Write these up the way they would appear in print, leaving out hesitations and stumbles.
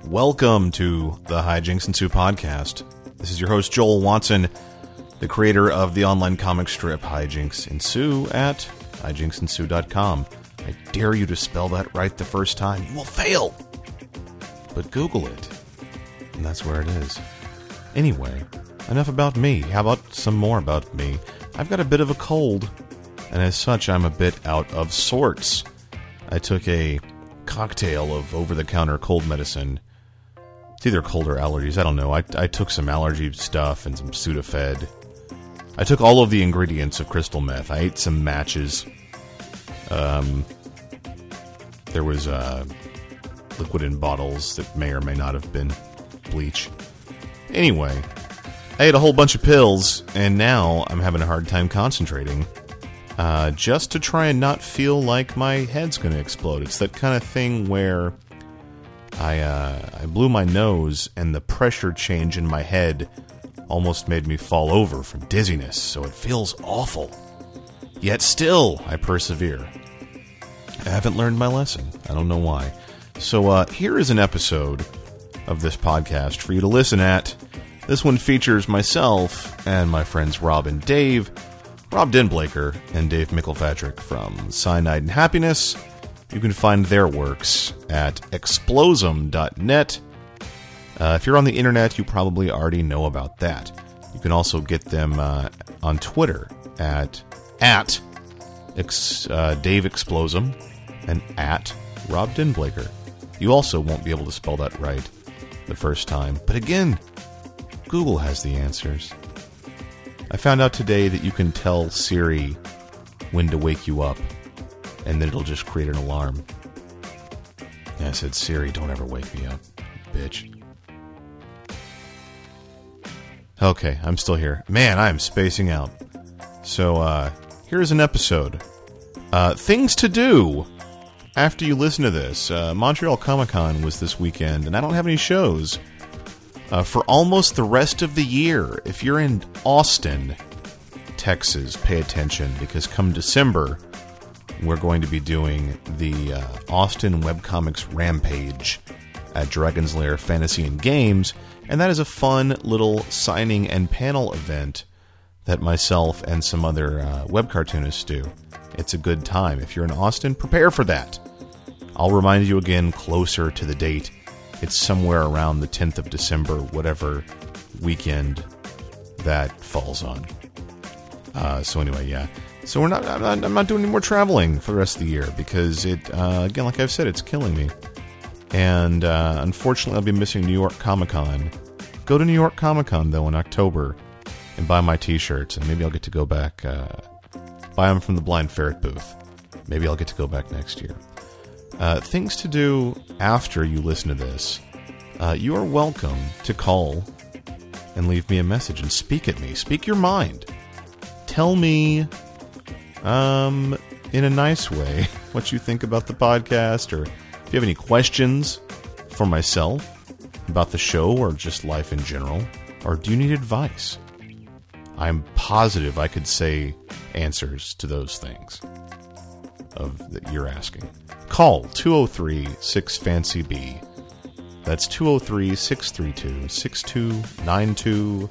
Welcome to the Hijinks Ensue podcast. This is your host, Joel Watson, the creator of the online comic strip Hijinks Ensue at hijinkensensue.com. I dare you to spell that right the first time. You will fail! But Google it, and that's where it is. Anyway, enough about me. How about some more about me? I've got a bit of a cold, and as such, I'm a bit out of sorts. I took a cocktail of over-the-counter cold medicine. It's either cold or allergies, I don't know. I took some allergy stuff and some Sudafed. I took all of the ingredients of crystal meth. I ate some matches. There was liquid in bottles that may or may not have been bleach. Anyway, I ate a whole bunch of pills, and now I'm having a hard time concentrating. Just to try and not feel like my head's going to explode. It's that kind of thing where I blew my nose, and the pressure change in my head almost made me fall over from dizziness, so it feels awful. Yet still, I persevere. I haven't learned my lesson. I don't know why. So here is an episode of this podcast for you to listen at. This one features myself and my friends Rob and Dave, Rob Denblaker and Dave Mickelfatrick from Cyanide and Happiness. You can find their works at explosum.net. If you're on the internet, you probably already know about that. You can also get them on Twitter at Dave Explosum and at Rob Denblaker. You also won't be able to spell that right the first time. But again, Google has the answers. I found out today that you can tell Siri when to wake you up, and then it'll just create an alarm. And I said, Siri, don't ever wake me up, bitch. Okay, I'm still here. Man, I am spacing out. So, here's an episode. Things to do after you listen to this. Montreal Comic-Con was this weekend, and I don't have any shows for almost the rest of the year. If you're in Austin, Texas, pay attention, because come December, we're going to be doing the Austin Webcomics Rampage at Dragon's Lair Fantasy and Games, and that is a fun little signing and panel event that myself and some other web cartoonists do. It's a good time. If you're in Austin, prepare for that. I'll remind you again closer to the date. It's somewhere around the 10th of December, whatever weekend that falls on. So anyway, yeah. So I'm not doing any more traveling for the rest of the year because it, again, like I've said, it's killing me. And unfortunately, I'll be missing New York Comic-Con. Go to New York Comic-Con, though, in October and buy my t-shirts. And maybe I'll get to go back, buy them from the Blind Ferret booth. Maybe I'll get to go back next year. Things to do after you listen to this. You are welcome to call and leave me a message and speak at me. Speak your mind. Tell me, in a nice way, what you think about the podcast, or if you have any questions for myself about the show or just life in general, or do you need advice? I'm positive I could say answers to those things that you're asking. Call 203-6FANCY-B. That's 203-632-6292.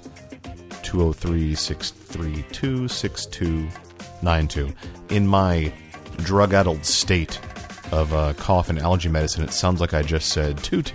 203-632-6292. In my drug-addled state of cough and allergy medicine, it sounds like I just said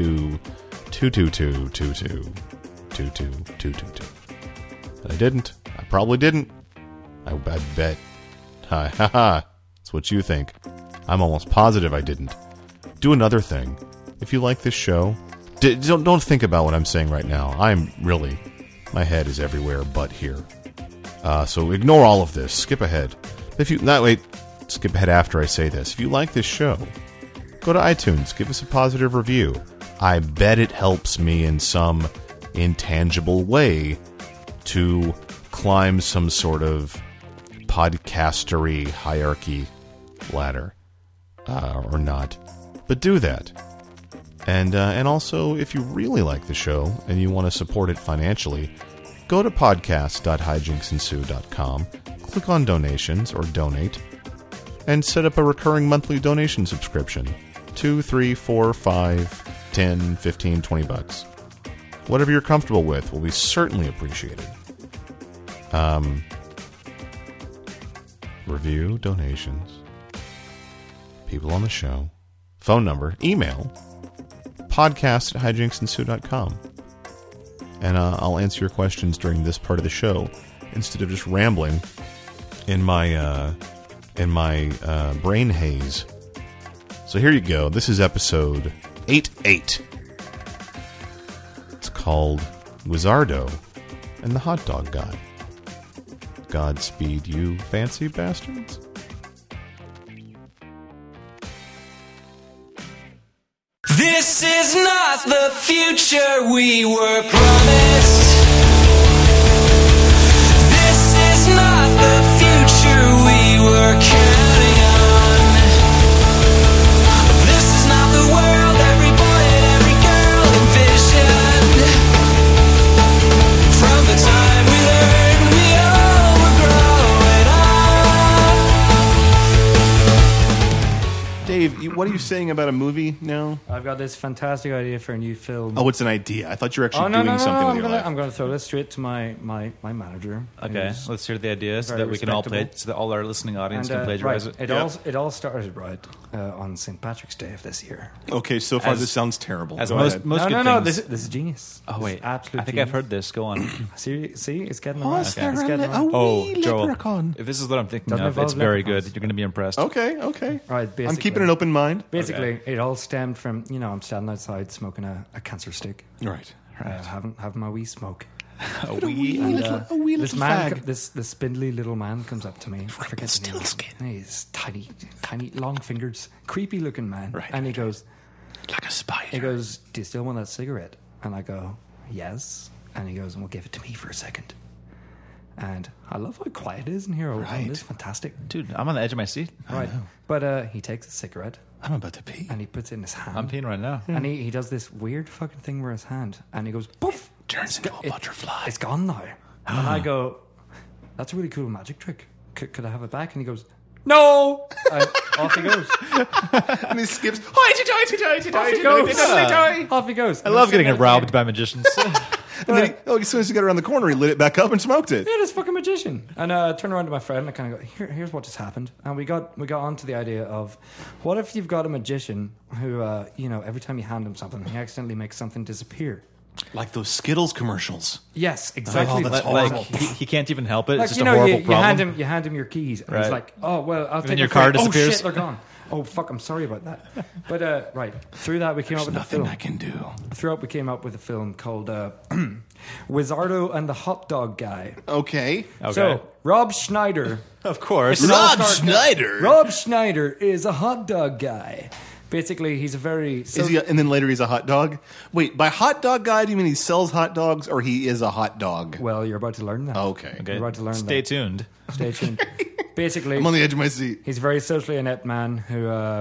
22-22-22-22-22-22. But I didn't. I probably didn't. I bet. Ha ha ha. That's what you think. I'm almost positive I didn't. Do another thing. If you like this show, don't think about what I'm saying right now. My head is everywhere but here. So ignore all of this. Skip ahead. Skip ahead after I say this. If you like this show, go to iTunes. Give us a positive review. I bet it helps me in some intangible way to climb some sort of podcastery hierarchy ladder. Or not. But do that. And also, if you really like the show and you want to support it financially, go to podcast.hijinkensensue.com, click on donations or donate, and set up a recurring monthly donation subscription. $2, $3, $4, $5, 10, 15, 20 bucks. Whatever you're comfortable with will be certainly appreciated. Review, donations, people on the show, phone number, email, podcast@hijinksensue.com. And I'll answer your questions during this part of the show instead of just rambling in my brain haze. So here you go. This is episode 88. It's called Wizardo and the Hot Dog Guy. Godspeed, you fancy bastards. This is not the future we were promised. This is not the future we were counting on. This is not the world every boy and every girl envisioned. From the time we learned we all were growing up. Dave, what are you saying about a movie now? I've got this fantastic idea for a new film. Oh, it's an idea. I thought you were actually doing something with your life. I'm going to throw this straight to my manager. Okay, let's hear the idea so very that we can all play respectable. it, so that all our listening audience can Right, plagiarize it. it all started on St. Patrick's Day of this year. Okay, so far As- this sounds terrible. As Go most ahead. good No. things. This is genius. Oh This wait, is absolute. I think genius. I've heard this. Go on. See, it's getting Oh, around. is It's there getting a around. Oh, wee Joel, leprechaun? if this is what I'm thinking Doesn't of, it's involve very leprechauns. good. You're going to be impressed. Okay. Right, basically, I'm keeping an open mind. Basically, it all stemmed from I'm standing outside smoking a cancer stick, Right. having my wee smoke. A wee And, a wee this little man, fag. this spindly little man comes up to me. I forget the name of him. He's tiny, long fingers, creepy looking man. Right, And he goes, Like a spider. he goes, "Do you still want that cigarette?" And I go, "Yes." And he goes, "Well, give it to me for a second." And I love how quiet it is in here. Right. It's fantastic. dude. I'm on the edge of my seat. Right. But he takes the cigarette I'm about to pee. and he puts it in his hand. I'm peeing right now. And he does this weird fucking thing with his hand, and he goes, poof! Turns into a butterfly. It's gone now. And I go, that's a really cool magic trick. Could I have it back? And he goes, no! And off he goes. And he skips. Hoity-toity-toity-toity. Off he goes. Hoity-toity. Off he goes. I love getting robbed by magicians. And then as soon as he got around the corner, he lit it back up and smoked it. Yeah, this fucking magician. And I turned around to my friend and I kind of go, here's what just happened. And we got onto the idea of, what if you've got a magician who, every time you hand him something, he accidentally makes something disappear. Like those Skittles commercials. Yes, exactly. Oh, that's like horrible. he can't even help it. Like, It's just a horrible you problem. hand him your keys, and Right. he's like, "Oh well, I'll take then your it car for you." disappears. Oh shit, they're gone. Oh fuck, I'm sorry about that. But right through that, we came up There's with a nothing film. I can do. Throughout, we came up with a film called Wizardo and the Hot Dog Guy. Okay. Okay. So Rob Schneider, of course. Schneider. Rob Schneider is a hot dog guy. Basically, he's a very Is he? And then later he's a hot dog. Wait, by hot dog guy, do you mean he sells hot dogs, or he is a hot dog? well. You're about to learn that. Okay. Okay. You're about to learn Stay that. tuned. Stay tuned. Basically, I'm on the edge of my seat. he's a very socially inept man who,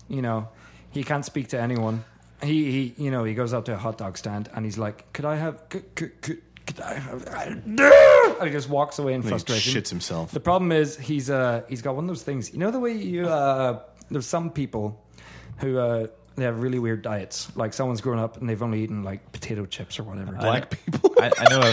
he can't speak to anyone. He goes up to a hot dog stand and he's like, "Could I have? Could I have?" And he just walks away in He frustration. shits himself. The problem is he's got one of those things. You know the way there's some people who they have really weird diets. Like someone's grown up and they've only eaten like potato chips or whatever. Black people. I know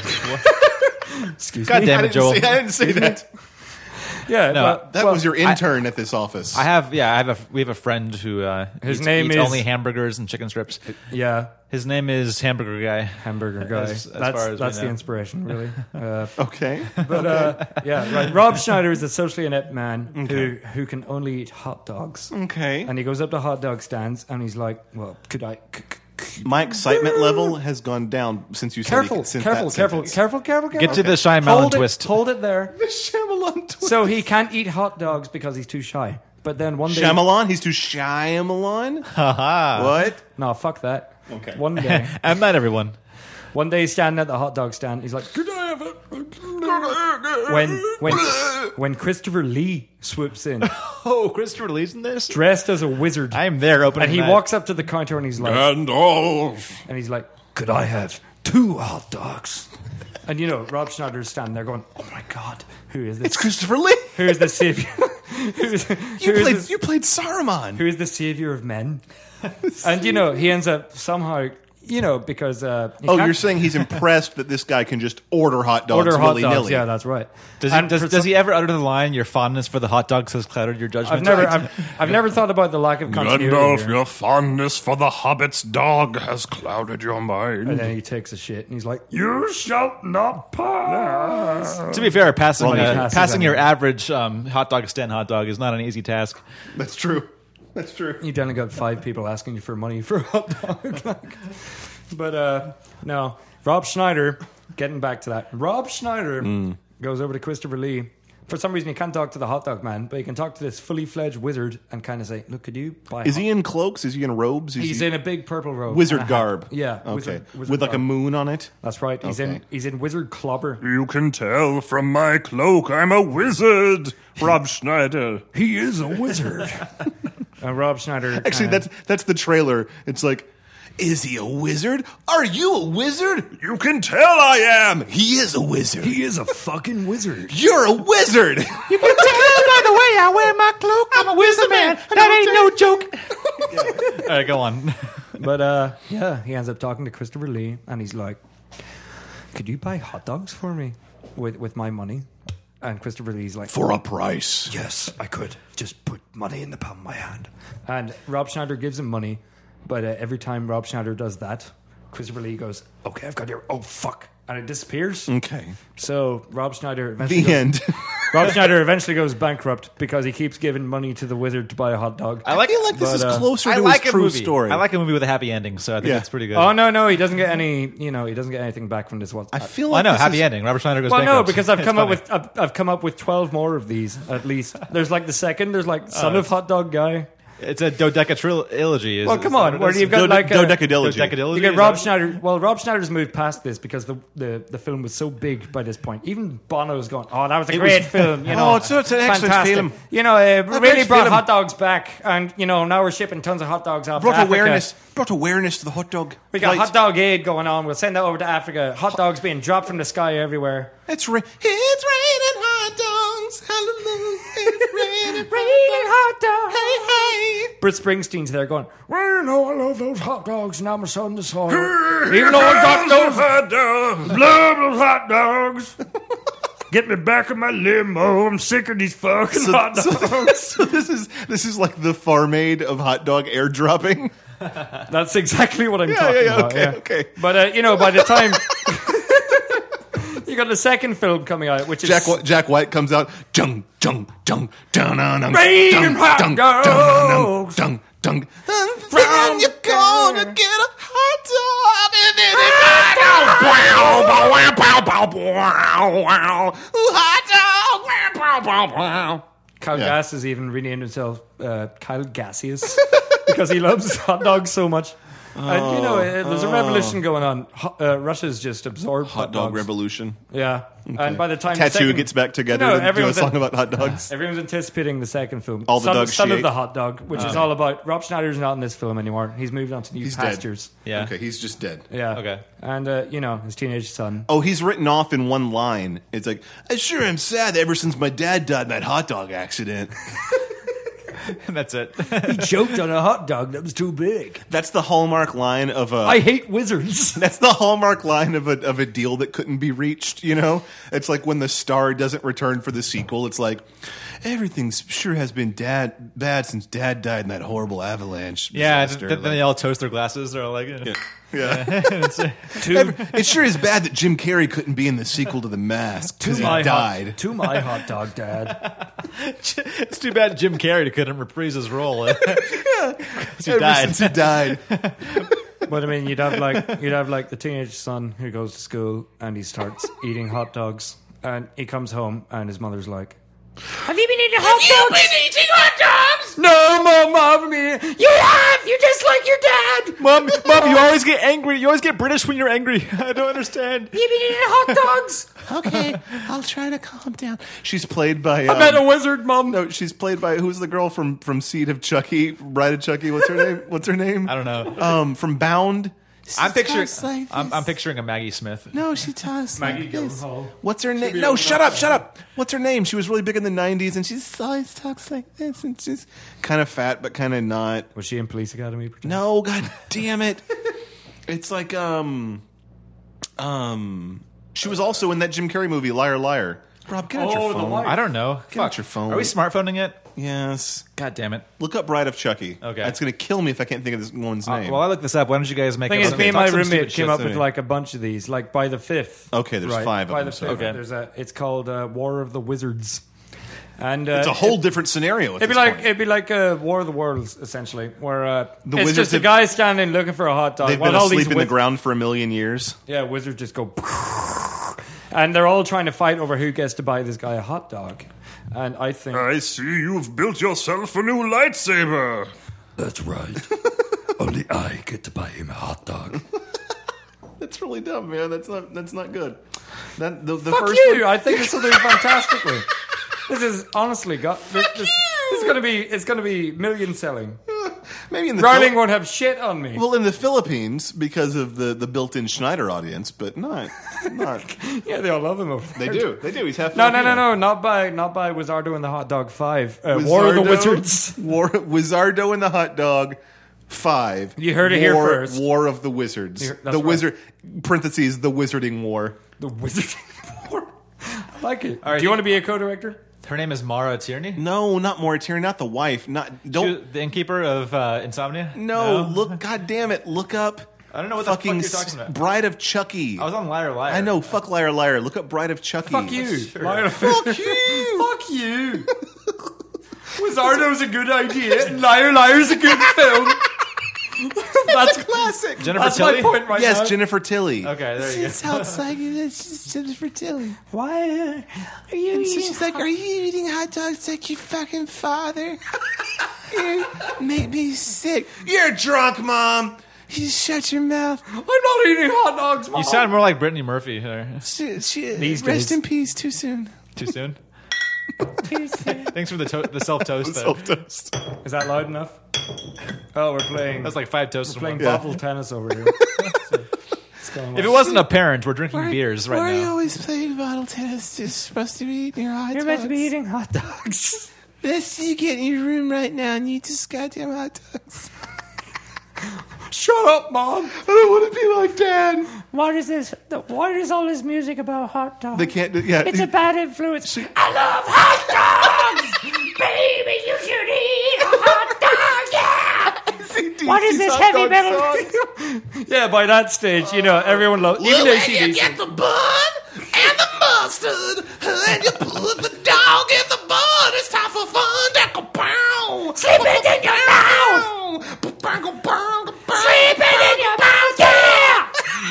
of. Excuse God me. damn it, Joel. I didn't say that. Yeah, No, but- That well, was your intern at this office. we have a friend who His eats, name eats is- only hamburgers and chicken strips. yeah. His name is Hamburger Guy. Hamburger guy. As far as we that's the know. inspiration, really. Okay. But yeah, right. Rob Schneider is a socially inept man who can only eat hot dogs. Okay. And he goes up to hot dog stands and he's like, "Well, could I?" My excitement level has gone down since you said Careful, since careful, that careful, sentence. careful, careful, careful. Get to the Shyamalan hold twist. Hold it there. The Shyamalan twist. So he can't eat hot dogs because he's too shy. But then one day, Shyamalan? He's too Shyamalan? Haha. What? no, fuck that. Okay. One day, I'm not everyone. one day, he's standing at the hot dog stand. He's like, "Could I have it?" When Christopher Lee swoops in, Oh, Christopher Lee's in this? dressed as a wizard, I am there opening and he night. walks up to the counter and he's like, Gandalf. "Could I have 2 hot dogs?" And Rob Schneider's standing there going, "Oh my god, who is this? It's Christopher Lee. Who is the savior? who is You played Saruman. who is the savior of men?" And, he ends up somehow, because... you're saying he's impressed that this guy can just order hot dogs order hot willy-nilly. dogs. Yeah, that's right. Does he ever utter the line, "Your fondness for the hot dogs has clouded your judgment"? I've never thought about the lack of continuity here. your fondness for the Hobbit's dog has clouded your mind. And then he takes a shit and he's like, "You shall not pass." To be fair, passing passes your anyway. average hot dog stand hot dog is not an easy task. That's true. That's true. You only got 5 people asking you for money for a hot dog. But no, Rob Schneider, getting back to that, Rob Schneider goes over to Christopher Lee. For some reason, he can't talk to the hot dog man, but he can talk to this fully fledged wizard and kind of say, "Look, could you buy?" Is he in cloaks? Is he in robes? He's in a big purple robe, wizard and a hat. garb. Yeah, Okay. wizard With like a garb. moon on it. That's right. He's Okay. in wizard clobber. You can tell from my cloak I'm a wizard, Rob Schneider. He is a wizard. Rob Schneider. Actually, that's the trailer. It's like, is he a wizard? Are you a wizard? You can tell I am. He is a wizard. he is a fucking wizard. You're a wizard. You can tell by the way I wear my cloak. I'm a wizard man. That ain't no joke. All right, go on. But he ends up talking to Christopher Lee, and he's like, "Could you buy hot dogs for me with my money?" And Christopher Lee's like, For a price. "Yes, I could. Just put money in the palm of my hand." And Rob Schneider gives him money, but every time Rob Schneider does that, Christopher Lee goes, "Okay, I've got your..." Oh, fuck. And it disappears. Okay. So Rob Schneider eventually The end. Rob Schneider eventually goes bankrupt because he keeps giving money to the wizard to buy a hot dog. I feel like this But, is closer I to like his a true movie. story. I like a movie with a happy ending, so I think Yeah. it's pretty good. Oh no, he doesn't get any. He doesn't get anything back from this one. I feel Well, I like know, this happy is- ending. Robert Schneider goes Well, no, bankrupt. because I've It's come up funny. with I've come up with 12 more of these at least. There's like the second. There's like Son of Hot Dog Guy. It's a dodecatrilogy. Well, come on, where you've got like a, Dodecadilogy. Dodecadilogy. you get is Rob that- Schneider. Well, Rob Schneider's moved past this because the film was so big by this point. Even Bono's going, "Oh, that was a great film." You know, Oh, it's an excellent fantastic film. You know, it really great brought film. hot dogs back, and now we're shipping tons of hot dogs off. to Brought Africa. awareness to the hot dog. We got plight. hot dog aid going on. We'll send that over to Africa. Hot dogs being dropped from the sky everywhere. It's raining hot dogs. Hallelujah. It's raining hot dogs. Hey, hey. Bruce Springsteen's there going, "Well, I love those hot dogs, and I'm a son of the soil. Even though I got those hot dogs. love those hot dogs. Get me back in my limo. I'm sick of these fucking hot dogs." So this is like the Farm Aid of hot dog airdropping. That's exactly what I'm talking about. Okay. But, by the time... You got the second film coming out, which is... Jack White comes out. Dung, dung, dung, dung, dung, dung, Raining hot dung, dogs. dung, dung, dung. Then you're gonna get a hot dog. And then hot dog. Kyle Yeah. Gass has even renamed himself Kyle Gassius because he loves hot dogs so much. And, there's a revolution going on. Russia's just absorbed Hot dog dogs. revolution. Yeah. And by the time the Tattoo second- gets back together No, to do a everyone's song in- about hot dogs. Everyone's anticipating the second film. All the Son, dogs Son she of ate. the Hot Dog, which is all about... Rob Schneider's not in this film anymore. He's moved on to new He's pastures. dead. Yeah. Okay, he's just dead. Yeah. Okay. And, his teenage son. Oh, he's written off in one line. It's like, I sure am sad that ever since my dad died in that hot dog accident. That's it. He choked on a hot dog that was too big. That's the hallmark line of a. I hate wizards. That's the hallmark line of a deal that couldn't be reached. It's like when the star doesn't return for the sequel. It's like everything sure has been bad since Dad died in that horrible avalanche. Yeah, disaster. then they all toast their glasses. They're all like, Yeah. It sure is bad that Jim Carrey couldn't be in the sequel to The Mask because he died. To my hot dog, Dad. it's too bad Jim Carrey couldn't reprise his role. He Ever died. since he died. But I mean, you'd have like the teenage son who goes to school and he starts eating hot dogs, and he comes home and his mother's like, "Have you been eating hot dogs? Have you been eating hot dogs? No, Mom, you have. You're just like your dad. Mom, you always get angry. You always get British when you're angry. I don't understand. You've been eating hot dogs. Okay, I'll try to calm down. She's played by. I met a wizard, Mom. No, she's played by who's the girl from Seed of Chucky, Bride of Chucky. What's her name? I don't know. From Bound. I'm picturing. talks like I'm this. picturing a Maggie Smith. No, she talks Maggie like this. Gyllenhaal. What's her name? No, shut up. What's her name? She was really big in the 90s, and she always talks like this, and she's kind of fat, but kind of not. Was she in Police Academy? No, god damn it. It's like, She was also in that Jim Carrey movie, Liar Liar. Rob, get out Oh, your the phone. wife. I don't know. Get out your phone. Are we smartphoning it? Yes. God damn it. Look up Bride of Chucky. Okay. That's going to kill me if I can't think of this woman's name. While I look this up, why don't you guys make The thing up is, some- me and talk my some roommate stupid came shit. up with like a bunch of these. Like by the fifth. Okay, there's 5 of by them, the so- fifth, Okay. it's called War of the Wizards, and it's a whole different scenario. At It'd be this like point. War of the Worlds, essentially, where The it's wizards just a have- guy standing looking for a hot dog. They've while been all asleep these in the ground for a million years. Yeah, wizards just go, and they're all trying to fight over who gets to buy this guy a hot dog. And I think I see you've built yourself a new lightsaber. That's right. Only I get to buy him a hot dog. That's really dumb, man. That's not good. That the fuck first you. one- I think this will do fantastically. This is honestly this is going to be million selling. maybe in the Rowling Phil- won't have shit on me. well, in the Philippines because of the built-in Schneider audience, but not. Yeah, they all love him over They there. do. He's half No, Filipino. not by Wizardo and the Hot Dog 5. War of the Wizards. Wizardo and the Hot Dog 5. You heard it here first. War of the Wizards. That's The right. wizard parentheses the Wizarding War. The Wizarding War. I like it. right, Do you want to be a co-director? Her name is Mara Tierney. No, not Morituri, not the wife. Not She don't. was the innkeeper of Insomnia. No, look. God damn it! Look up. I don't know what the fuck fucking you're talking about. Bride of Chucky. I was on Liar Liar. I know. Fuck Liar Liar. Look up Bride of Chucky. Fuck you. Sure. Liar- Fuck you. Fuck you. Wizardo's a good idea. Liar Liar's a good film. That's Classic. Jennifer That's Tilly. my point right Yes, now. Jennifer Tilly. Okay, there you go. sounds like it's just Jennifer Tilly. Why are you And so she's like, are you eating hot dogs like your fucking father? You make me sick. You're drunk, Mom. You shut your mouth. I'm not eating hot dogs, Mom. You sound more like Brittany Murphy there. These Rest days. in peace. Too soon. Too soon. Thanks for the self toast. Self-toast. Is that loud enough? Oh, we're playing. That's like 5 toasts. playing in one. bottle tennis over here. It's going If it on. wasn't apparent, we're drinking beers Why right are you now. always playing bottle tennis? You're supposed to be eating your hot dogs. You're meant to be eating hot dogs. This you get in your room right now and you eat this goddamn hot dogs. Shut up, Mom. I don't want to be like Dad. What is this? What is all this music about hot dogs? They can't. Yeah. It's a bad influence. I love hot dogs! Baby, you should eat a hot dog, yeah! What is this heavy metal? Yeah, by that stage, you know, everyone loves. Even AC/DC. the bun and the mustard and you put the dog in the bun. It's time for fun. Slip it in your mouth! Slip it in your mouth, yeah!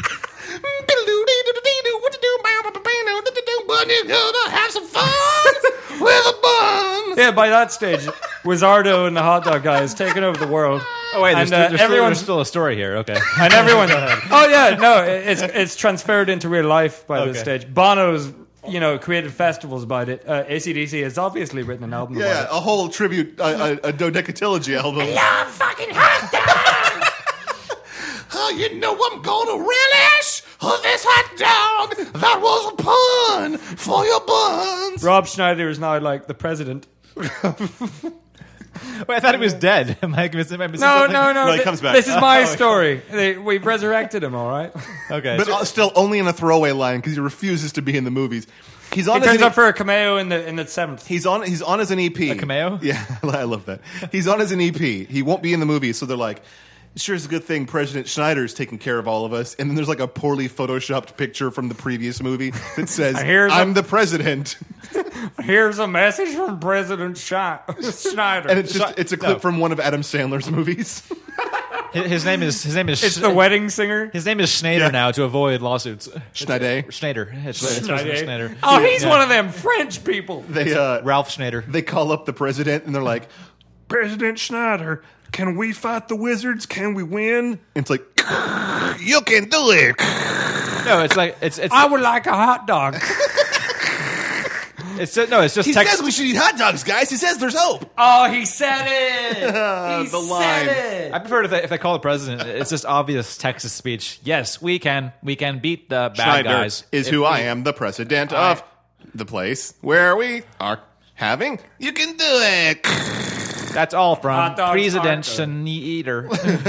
But you're gonna have some fun with a bun. Yeah, by that stage, Wizardo and the hot dog guy is taking over the world. Oh wait, And, there's everyone's still a story here. Okay. and everyone. Oh yeah, no, it's transferred into real life by this Okay. stage. Bono's, you know, created festivals about it. AC/DC has obviously written an album Yeah, about it. a whole tribute, a dodecatology album. Love fucking hot dogs! Oh, you know I'm gonna relish this hot dog. That was a pun for your buns. Rob Schneider is now like the president. Wait, I thought he was dead. Am I missing No, something? No, he comes back. This is my story. We've resurrected him, all right? Okay. But still only in a throwaway line because he refuses to be in the movies. He's on He as turns an up for a cameo in the seventh. He's on as an EP. A cameo? Yeah, I love that. He's on as an EP. He won't be in the movie, so they're like, sure, it's a good thing President Schneider's taking care of all of us. And then there's like a poorly photoshopped picture from the previous movie that says, Here's I'm the president. Here's a message from President Schneider. And it's a clip from one of Adam Sandler's movies. his name is It's the wedding singer. His name is Schneider now to avoid lawsuits. Schneider. Schneider. It's President Schneider. Oh, he's one of them French people. They Ralph Schneider. they call up the president and they're like, President Schneider, can we fight the wizards? Can we win? it's like, you can do it. No, it's like it's I would like a hot dog. It's just He text. says we should eat hot dogs, guys. He says there's hope. Oh, he said it. He The line. said it. I prefer if they call the president. It's just obvious Texas speech. Yes, we can beat the bad Schneider guys. is If who we- I am, the president of the place where we are having. You can do it. That's all from Hot dogs President aren't Eater.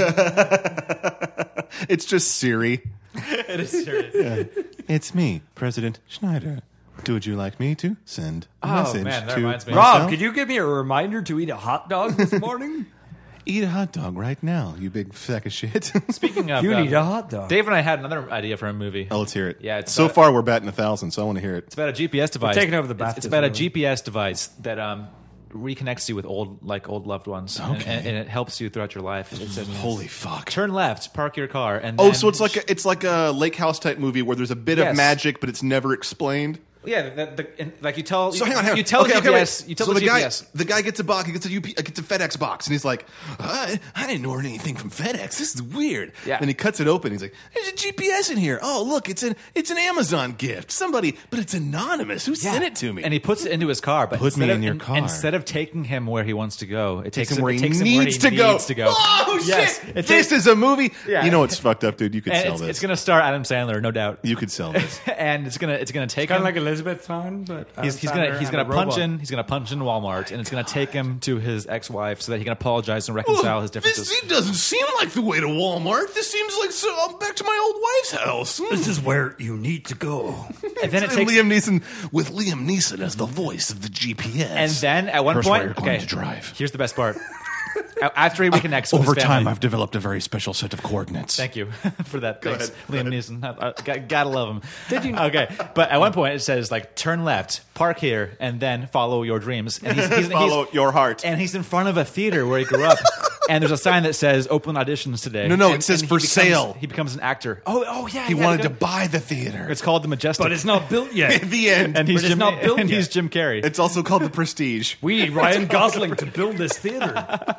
It's just Siri. It is serious. It's me, President Schneider. Would you like me to send a Oh, message man, that to reminds me. Rob, myself? could you give me a reminder to eat a hot dog this morning? Eat a hot dog right now, you big sack of shit. Speaking of, You need a hot dog. Dave and I had another idea for a movie. Oh, let's hear it. Yeah, it's so about- far we're batting 1,000, so I want to hear it. It's about a GPS device. taking over the It's Baptist about a movie. GPS device that reconnects you with old loved ones, Okay. and it helps you throughout your life. It's Holy fuck. turn left, park your car, and Oh, then, so it's like a Lake House type movie where there's a bit of Yes. magic, but it's never explained. yeah, like you tell. So hang on. You tell Okay, the okay, GPS. wait. You tell so the guy, GPS. the guy gets a box. He gets a FedEx box, and he's like, I didn't order anything from FedEx. This is weird. Yeah. And he cuts it open. He's like, there's a GPS in here. Oh, look, it's an Amazon gift. Somebody, but it's anonymous. Who sent it to me? And he puts it into his car. But Put me instead in your of, car. Instead of taking him where he wants to go, it takes him where he takes needs to go. needs to go. Oh Yes. shit! It This takes- is a movie. Yeah. You know what's fucked up, dude? You could And sell it's, this. it's going to star Adam Sandler, no doubt. You could sell this. And it's gonna take Kind him of like Elizabethtown, but He's gonna punch in Walmart, and it's gonna take him to his ex-wife so that he can apologize and reconcile his differences. This doesn't seem like the way to Walmart. This seems like I'm back to my old wife's house. This is where you need to go. And then it And takes. Liam Neeson with Liam Neeson as the voice of the GPS. And then at one Here's where point, you're going to drive. Here's the best part. After he reconnects with Over his time, family. I've developed a very special set of coordinates. Thank you for that. Thanks, ahead. Liam Neeson. Gotta love him. Did you? Okay, but at one point it says like turn left, park here, and then follow your dreams. And he's Follow your heart. And he's in front of a theater where he grew up. And there's a sign that says open auditions today. No, And- it says and for he becomes- sale. He becomes an actor. Oh yeah. He yeah, wanted to go- buy the theater. It's called the Majestic. but it's not built yet. the end. and he's but it's Jim, not built and yet. he's Jim Carrey. It's also called the Prestige. We need Ryan Gosling to build this theater.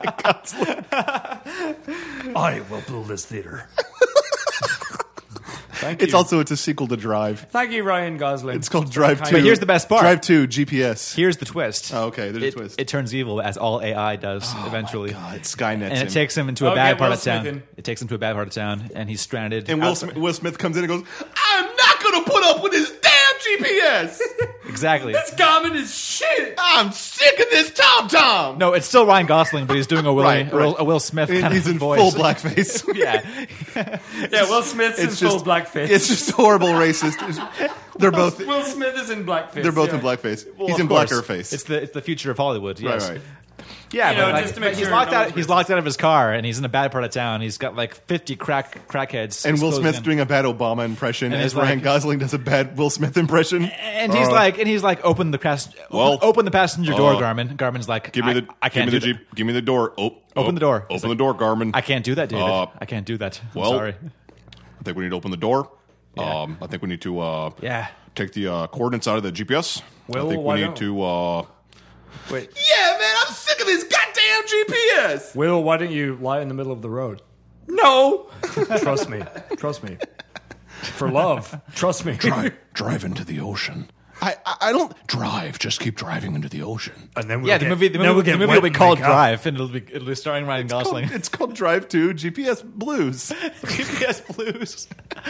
I will build this theater. It's a sequel to Drive. Thank you, Ryan Gosling. It's called Drive 2. But here's the best part. Drive 2 GPS. Here's the twist. Oh, okay, there's a twist. It turns evil as all AI does eventually. God, Skynet's And it him. takes him into a Oh, bad get part Will of town. Smith in. It takes him to a bad part of town, and he's stranded. And outside- Will Smith comes in and goes, I'm not going to put up with this damn GPS. Exactly. Garmin is shit. I'm sick of this TomTom. No, it's still Ryan Gosling, but he's doing a Right. a Will Smith kind He's of in voice. full blackface. Yeah. Yeah, Will Smith's in full blackface. It's just horrible racist. They're both Will Smith is in blackface. they're both yeah. in blackface. Well, He's of in course. blacker face. It's the future of Hollywood. Yes. right. Yeah, You know, but, just to make but he's sure locked no out. one's He's locked out of his car, and he's in a bad part of town. He's got like 50 crackheads. And Will exposing Smith's him. doing a bad Obama impression, And as he's like- Ryan Gosling does a bad Will Smith impression. And he's like, open the passenger door, Garmin. Garmin's like, Give me the I can't give me do the that. Jeep. Give me the door. Open the door. He's Open the door, Garmin. I can't do that, David. Uh, I can't do that. I'm well, sorry. I think we need to open the door. Yeah. I think we need to Yeah. take the coordinates out of the GPS. Will, I think why we need don't- to. Wait, Yeah, man, I'm sick of this goddamn GPS. Will, why don't you lie in the middle of the road? No. Trust me. Trust me. For love. Trust me. Drive into the ocean. I don't drive. Just keep driving into the ocean. And then we'll Yeah, get, the movie then we'll get will wet be and called make up. Drive, and it'll be starring Ryan Gosling. It's called Drive 2 GPS Blues. GPS Blues.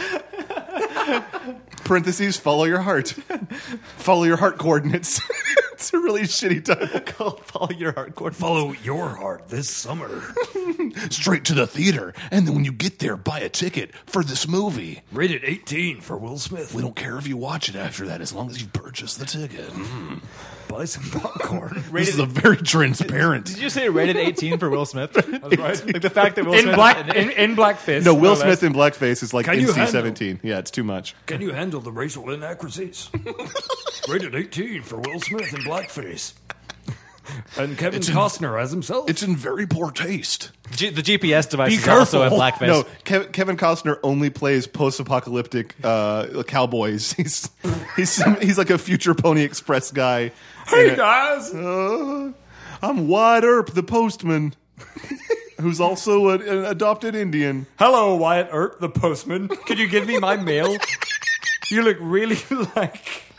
Parentheses, follow your heart. Follow your heart coordinates. It's a really shitty title. Called Follow Your Heart Coordinates. Follow your heart this summer. Straight to the theater. And then when you get there, buy a ticket for this movie. Rated 18 for Will Smith. We don't care if you watch it after that as long as you purchase the ticket. Buy some popcorn. This is a very transparent. Did you say rated 18 for Will Smith? That's right. Like the fact that Will In Smith in blackface. No, Will no Smith less. in blackface is like Can you NC-17. Yeah, it's too much. Can you handle the racial inaccuracies? Rated 18 for Will Smith in blackface. And Kevin Costner as himself. It's in very poor taste. the GPS device Be is also in careful. blackface. No, Kevin Costner only plays post-apocalyptic cowboys. He's like a future Pony Express guy. Hey, And, guys. I'm Wyatt Earp, the postman, who's also an adopted Indian. Hello, Wyatt Earp, the postman. Could you give me my mail? You look really like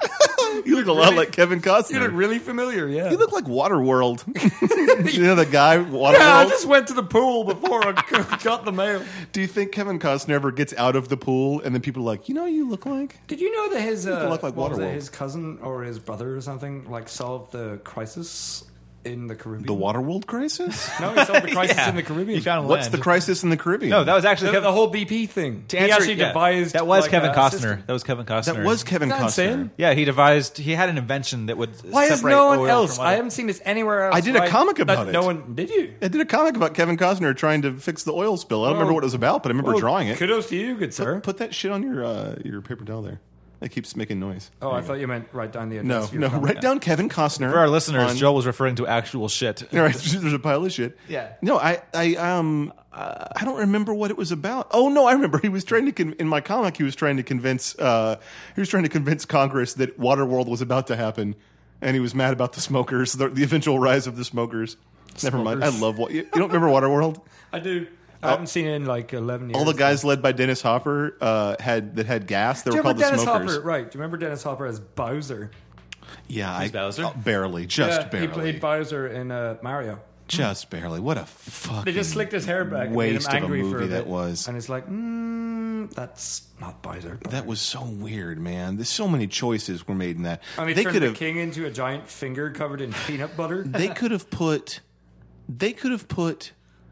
You look a lot like Kevin Costner. You look really familiar, yeah. You look like Waterworld. You know the guy, Waterworld? Yeah, I just went to the pool before I got the mail. Do you think Kevin Costner ever gets out of the pool and then people are like, you know what you look like? Did you know that his look like what was it, Waterworld. his cousin or his brother or something like solved the crisis in the Caribbean? The Waterworld crisis? No, he solved the crisis Yeah. in the Caribbean. He found What's land. the crisis in the Caribbean? No, that was actually the, Kevin. the whole BP thing. To He answer- actually yeah, devised. that was like, Kevin a Costner. system. That was Kevin Costner. That was Kevin Isn't that Costner. insane? Yeah, he had an invention that would Why is separate no one oil else? from I water. haven't seen this anywhere else. I did a right? comic about That it. No one did you? I did a comic about Kevin Costner trying to fix the oil spill. I don't remember what it was about, but I remember drawing it. Kudos to you, good sir. Put that shit on your paper towel there. It keeps making noise. Oh, I thought you meant write down the address. No, of your no. comic. Write down Kevin Costner. For our listeners, on- Joel was referring to actual shit. All right, there's a pile of shit. Yeah. No, I don't remember what it was about. Oh no, I remember. He was trying to in my comic. He was trying to convince Congress that Waterworld was about to happen, and he was mad about the smokers, the eventual rise of the smokers. Never mind. I love what you don't remember Waterworld. I do. I haven't seen it in like 11 years. All the guys led by Dennis Hopper had gas. They Do were you called remember the Dennis smokers. Hopper? Right. Do you remember Dennis Hopper as Bowser? Yeah, Bowser? Barely, He played Bowser in Mario. just barely. What a fucking They just slicked his hair back and made him waste of a angry for movie a that bit. was. And it's like, that's not Bowser. That was so weird, man. There's so many choices were made in that. And they They turned could the have. king into a giant finger covered in peanut butter. They could have put. They could have put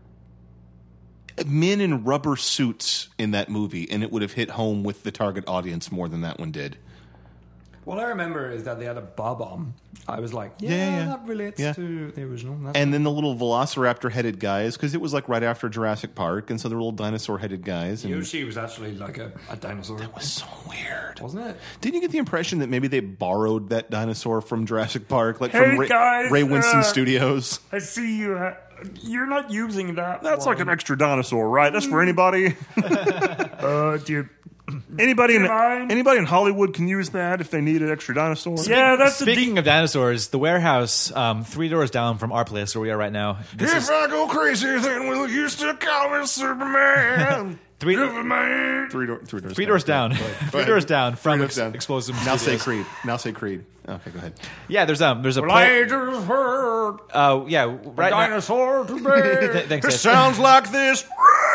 men in rubber suits in that movie, and it would have hit home with the target audience more than that one did. What I remember is that they had a bob-omb. I was like, Yeah. that relates Yeah. to the original. That's And then the little velociraptor-headed guys, because it was like right after Jurassic Park, and so the little dinosaur-headed guys. And Yoshi was actually like a dinosaur. it was so weird. Wasn't it? Didn't you get the impression that maybe they borrowed that dinosaur from Jurassic Park, like Hey, from guys, Ray Winston Studios? I see you. You're not using that. That's like an extra dinosaur, right? That's for anybody. Do you? Anybody in Hollywood can use that if they need an extra dinosaur. Yeah, that's the Speaking of dinosaurs, the warehouse, 3 doors down from our place where we are right now. This If is I go crazy, then we'll used to call me Superman. three, Superman. Three doors three doors down. Go Three doors down from doors down. Explosive Now say Studios. Creed. Now say Creed. Okay, go ahead. Yeah, there's a I play. just heard Yeah, right now. dinosaur today. Thanks, It Ed. sounds like this.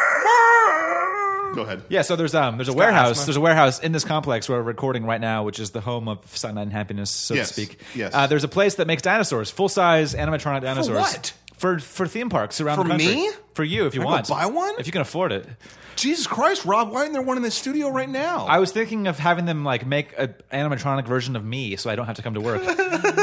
Go ahead. Yeah, so there's a warehouse. There's a warehouse in this complex where we're recording right now, which is the home of Sunlight and Happiness, so Yes, to speak. yes. There's a place that makes dinosaurs, full size animatronic dinosaurs. what? For theme parks around For the country. me? For you, if you Can I want. go buy one? If you can afford it. Jesus Christ, Rob! Why isn't there one in the studio right now? I was thinking of having them like make an animatronic version of me, so I don't have to come to work.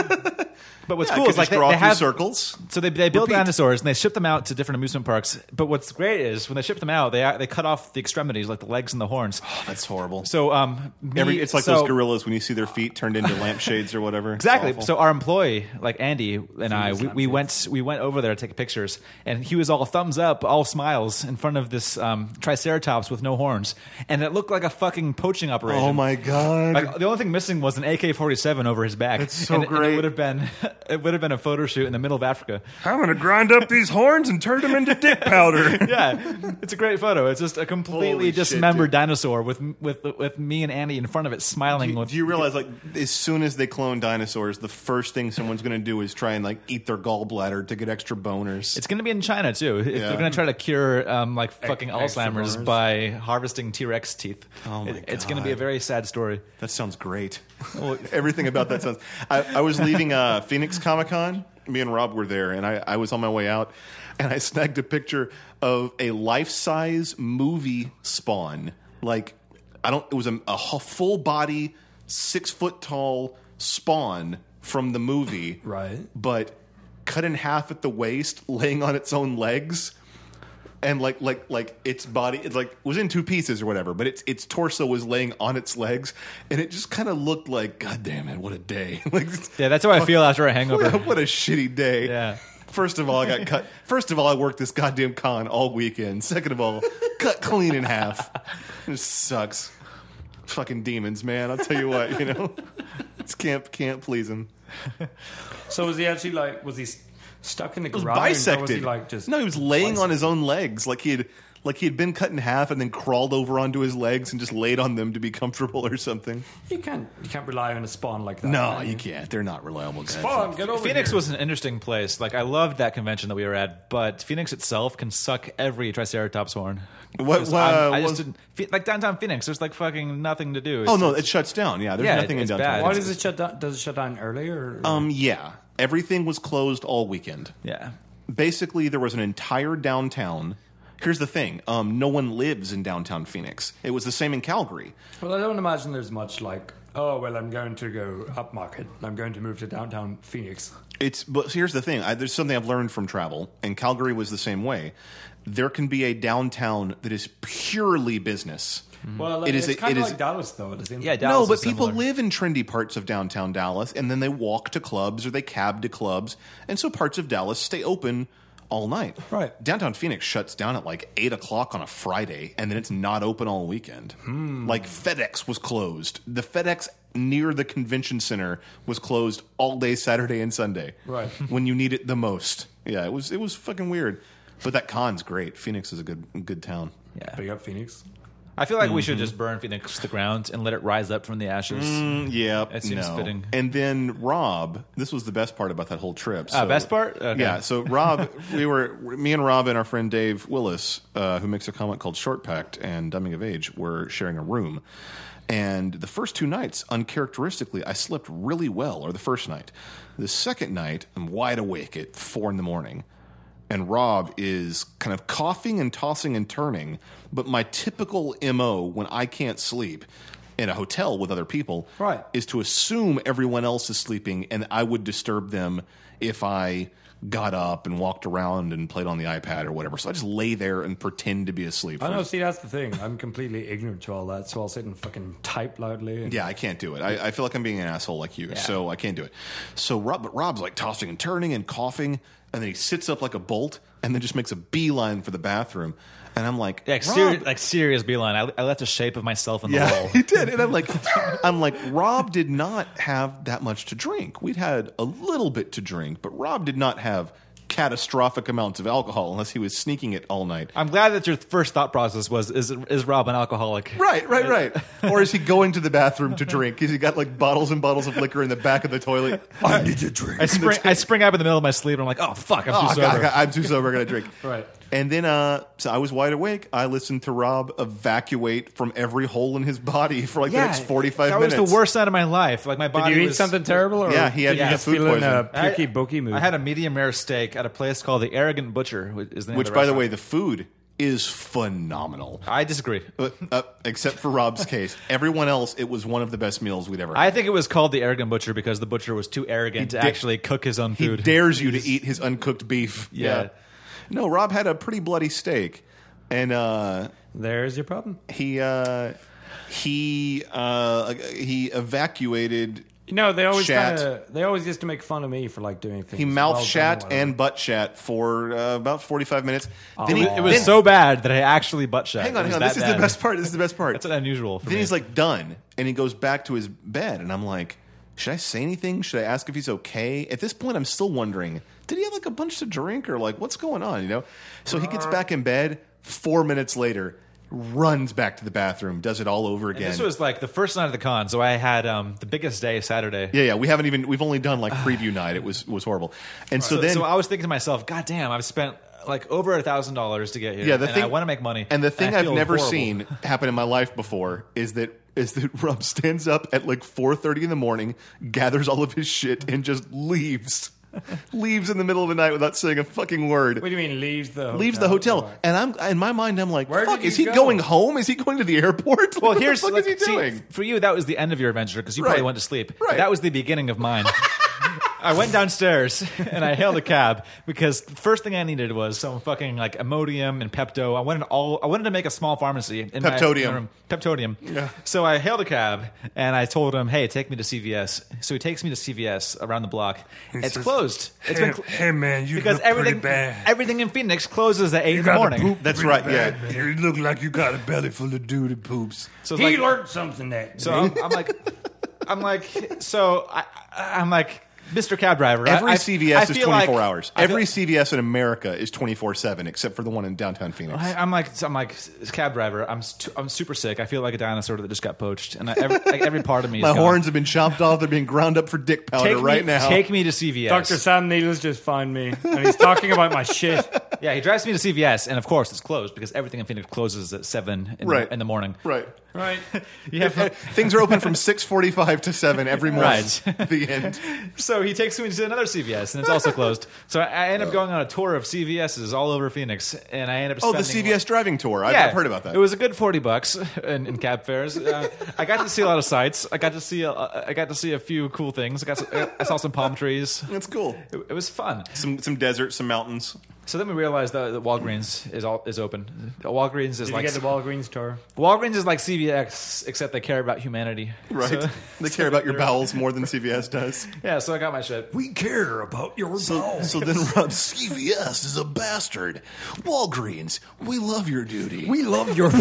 But what's cool I is could like just draw they a few have circles. So they build Repeat. dinosaurs and they ship them out to different amusement parks. But what's great is when they ship them out, they cut off the extremities, like the legs and the horns. That's horrible. So It's like those gorillas when you see their feet turned into lampshades or whatever. It's Exactly. awful. So our employee, like Andy and I, we went over there to take pictures, and he was all thumbs up, all smiles in front of this Triceratops with no horns, and it looked like a fucking poaching operation. Oh my god! Like, the only thing missing was an AK-47 over his back. That's so and great. it would have been a photo shoot in the middle of Africa. I'm going to grind up these horns and turn them into dick powder. Yeah, it's a great photo. It's just a completely Holy shit, dismembered dude. dinosaur with me and Andy in front of it, smiling. Do you realize, like, as soon as they clone dinosaurs, the first thing someone's going to do is try and like eat their gallbladder to get extra boners? It's going to be in China too. If Yeah. they're going to try to cure like fucking extra Alzheimer's boners. by harvesting T-Rex teeth. Oh my It's going to be God. a very sad story. That sounds great. Well, everything about that sounds. I was leaving Phoenix Comic Con. Me and Rob were there, and I was on my way out, and I snagged a picture of a life-size movie Spawn. Like, it was a full body, 6 foot tall Spawn from the movie, Right. But cut in half at the waist, laying on its own legs. And like its body, it was in 2 pieces or whatever, but its torso was laying on its legs, and it just kind of looked like, God damn it, what a day! Like, Yeah, that's how I feel after a hangover. what a shitty day. Yeah. First of all, I got cut. First of all, I worked this goddamn con all weekend. Second of all, cut clean in half. It sucks. Fucking demons, man. I'll tell you what. Just can't please him. So was he actually like? Was he stuck in the He was ground? Or was bisected. he like just no, he was laying on his own legs, like he Like he had been cut in half and then crawled over onto his legs and just laid on them to be comfortable or something. You can't rely on a Spawn like that. No, man. you can't. They're not reliable guys. Spawn, get over Phoenix here. was an interesting place. Like I loved that convention that we were at, but Phoenix itself can suck every Triceratops horn. What I just didn't like downtown Phoenix. There's like fucking nothing to do. Oh no, it shuts down. Yeah, there's nothing in it's downtown. bad. Why does it shut down? Does it shut down earlier? Yeah, everything was closed all weekend. Yeah. Basically, there was an entire downtown. Here's the thing: no one lives in downtown Phoenix. It was the same in Calgary. Well, I don't imagine there's much like, oh, well, I'm going to go upmarket. I'm going to move to downtown Phoenix. But here's the thing: there's something I've learned from travel, and Calgary was the same way. There can be a downtown that is purely business. Well, It is it's a- kind it of is- like Dallas, though. It seems Yeah, like. Dallas No, is but people similar. live in trendy parts of downtown Dallas, and then they walk to clubs or they cab to clubs, and so parts of Dallas stay open all night. Right. Downtown Phoenix shuts down at like 8 o'clock on a Friday, and then it's not open all weekend. Like FedEx was closed. The FedEx near the convention center was closed all day Saturday and Sunday. Right. When you need it the most. Yeah, it was fucking weird. But that con's great. Phoenix is a good town. Yeah. Big up Phoenix. I feel like we should just burn Phoenix to the ground and let it rise up from the ashes. Yeah, It seems fitting. And then Rob, this was the best part about that whole trip. Best part? Okay. Yeah. So Rob, me and Rob and our friend Dave Willis, who makes a comic called Short Packed and Dumbing of Age, were sharing a room. And the first 2 nights, uncharacteristically, I slept really well. Or the first night. The second night, I'm wide awake at 4 a.m. And Rob is kind of coughing and tossing and turning. But my typical MO when I can't sleep in a hotel with other people Right. is to assume everyone else is sleeping and I would disturb them if I got up and walked around and played on the iPad or whatever. So I just lay there and pretend to be asleep. I know, see, that's the thing. I'm completely ignorant to all that, so I'll sit and fucking type loudly. And Yeah, I can't do it. I feel like I'm being an asshole like you, so I can't do it. So Rob's like tossing and turning and coughing, and then he sits up like a bolt and then just makes a beeline for the bathroom. And I'm like, Yeah, Rob, serious beeline. I left a shape of myself in the yeah, wall. he did. And I'm like, Rob did not have that much to drink. We'd had a little bit to drink, but Rob did not have catastrophic amounts of alcohol unless he was sneaking it all night. I'm glad that your first thought process was, is Rob an alcoholic? Right. Or is he going to the bathroom to drink? Has he got like bottles and bottles of liquor in the back of the toilet? I need to drink. I spring up in the middle of my sleep and I'm like, oh, fuck, I'm too sober. I'm too sober. I gotta drink. Right. And then, so I was wide awake. I listened to Rob evacuate from every hole in his body for like the next 45 that minutes. was the worst night of my life. Like my body Did you eat was, something terrible? Or Yeah, he had did you just food feel in a poisoning. pukey bookie mood? I had a medium rare steak at a place called the Arrogant Butcher. Is the name Which, of by the restaurant. way, the food is phenomenal. I disagree. Except for Rob's case. Everyone else, it was one of the best meals we'd ever had. I think it was called the Arrogant Butcher because the butcher was too arrogant to da- actually cook his own He food. dares you to eat his uncooked beef. Yeah. No, Rob had a pretty bloody steak. And There's your problem. he evacuated. You know, they always Shat. they always used to make fun of me for like doing things. He mouth well done shat or whatever. and butt shat for about 45 minutes. Then It was so bad that I actually butt shot. Hang on. It was This that is the bad. best part. This is the best part. That's unusual for Then me. he's like done, and he goes back to his bed, and I'm like, should I say anything? Should I ask if he's okay? At this point, I'm still wondering, did he have like a bunch to drink or like what's going on? You know? So he gets back in bed. 4 minutes later, runs back to the bathroom, does it all over again. This was like the first night of the con, so I had the biggest day Saturday. Yeah. We've only done like preview night. It was horrible. And so then, So I was thinking to myself, God damn, I've spent like over $1,000 to get here. yeah, the and thing I want to make money. And the thing I I've feel never horrible. seen happen in my life before is that Rob stands up at like 4:30 in the morning, gathers all of his shit, and just leaves. Leaves in the middle of the night without saying a fucking word. What do you mean leaves the hotel? Leaves the hotel, and I'm in my mind. I'm like, Where "Fuck! did Is he he go? going home? Is he going to the airport? Well, what here's the fuck like, is he see, doing?" for you, that was the end of your adventure because you Right. probably went to sleep. Right. That was the beginning of mine. I went downstairs and I hailed a cab because the first thing I needed was some fucking like Imodium and Pepto. I wanted to make a small pharmacy. In Peptodium. my room. Peptodium. Yeah. So I hailed a cab and I told him, "Hey, take me to CVS." So he takes me to CVS around the block. It's says, closed. It's been Hey man, you because look everything pretty bad. everything in Phoenix closes at 8 You in the got to morning. poop That's pretty right, bad, yeah. man. You look like you got a belly full of duty poops. So it's He like, learned something that. So I'm like, so I'm like, Mr. Cab Driver. Every I CVS is feel 24 hours. Every CVS in America is 24/7, except for the one in downtown Phoenix. I'm like Cab Driver. I'm super sick. I feel like a dinosaur that just got poached, and every part of me. My is gone. horns have been chopped off. They're being ground up for dick powder now. Take me to CVS. Dr. Sam Needles just found me, and he's talking about my shit. Yeah, he drives me to CVS, and of course it's closed because everything in Phoenix closes at 7 in the morning. Right. Right. Things are open from 6:45 to 7 every morning. Right. The end. So he takes me to another CVS, and it's also closed. So I end up going on a tour of CVS's all over Phoenix, and I end up spending... Oh, the CVS driving tour. I've heard about that. It was a good $40 in cab fares. I got to see a lot of sights. I got to see a few cool things. I saw some palm trees. That's cool. It was fun. Some desert, some mountains. So then we realized that Walgreens is open. Walgreens is Did like you get the Walgreens tour? Walgreens is like CVS, except they care about humanity. Right. So, they care about your bowels more than CVS does. yeah, so I got my shit. We care about your bowels. So then Rob, CVS is a bastard. Walgreens, we love your duty. We love your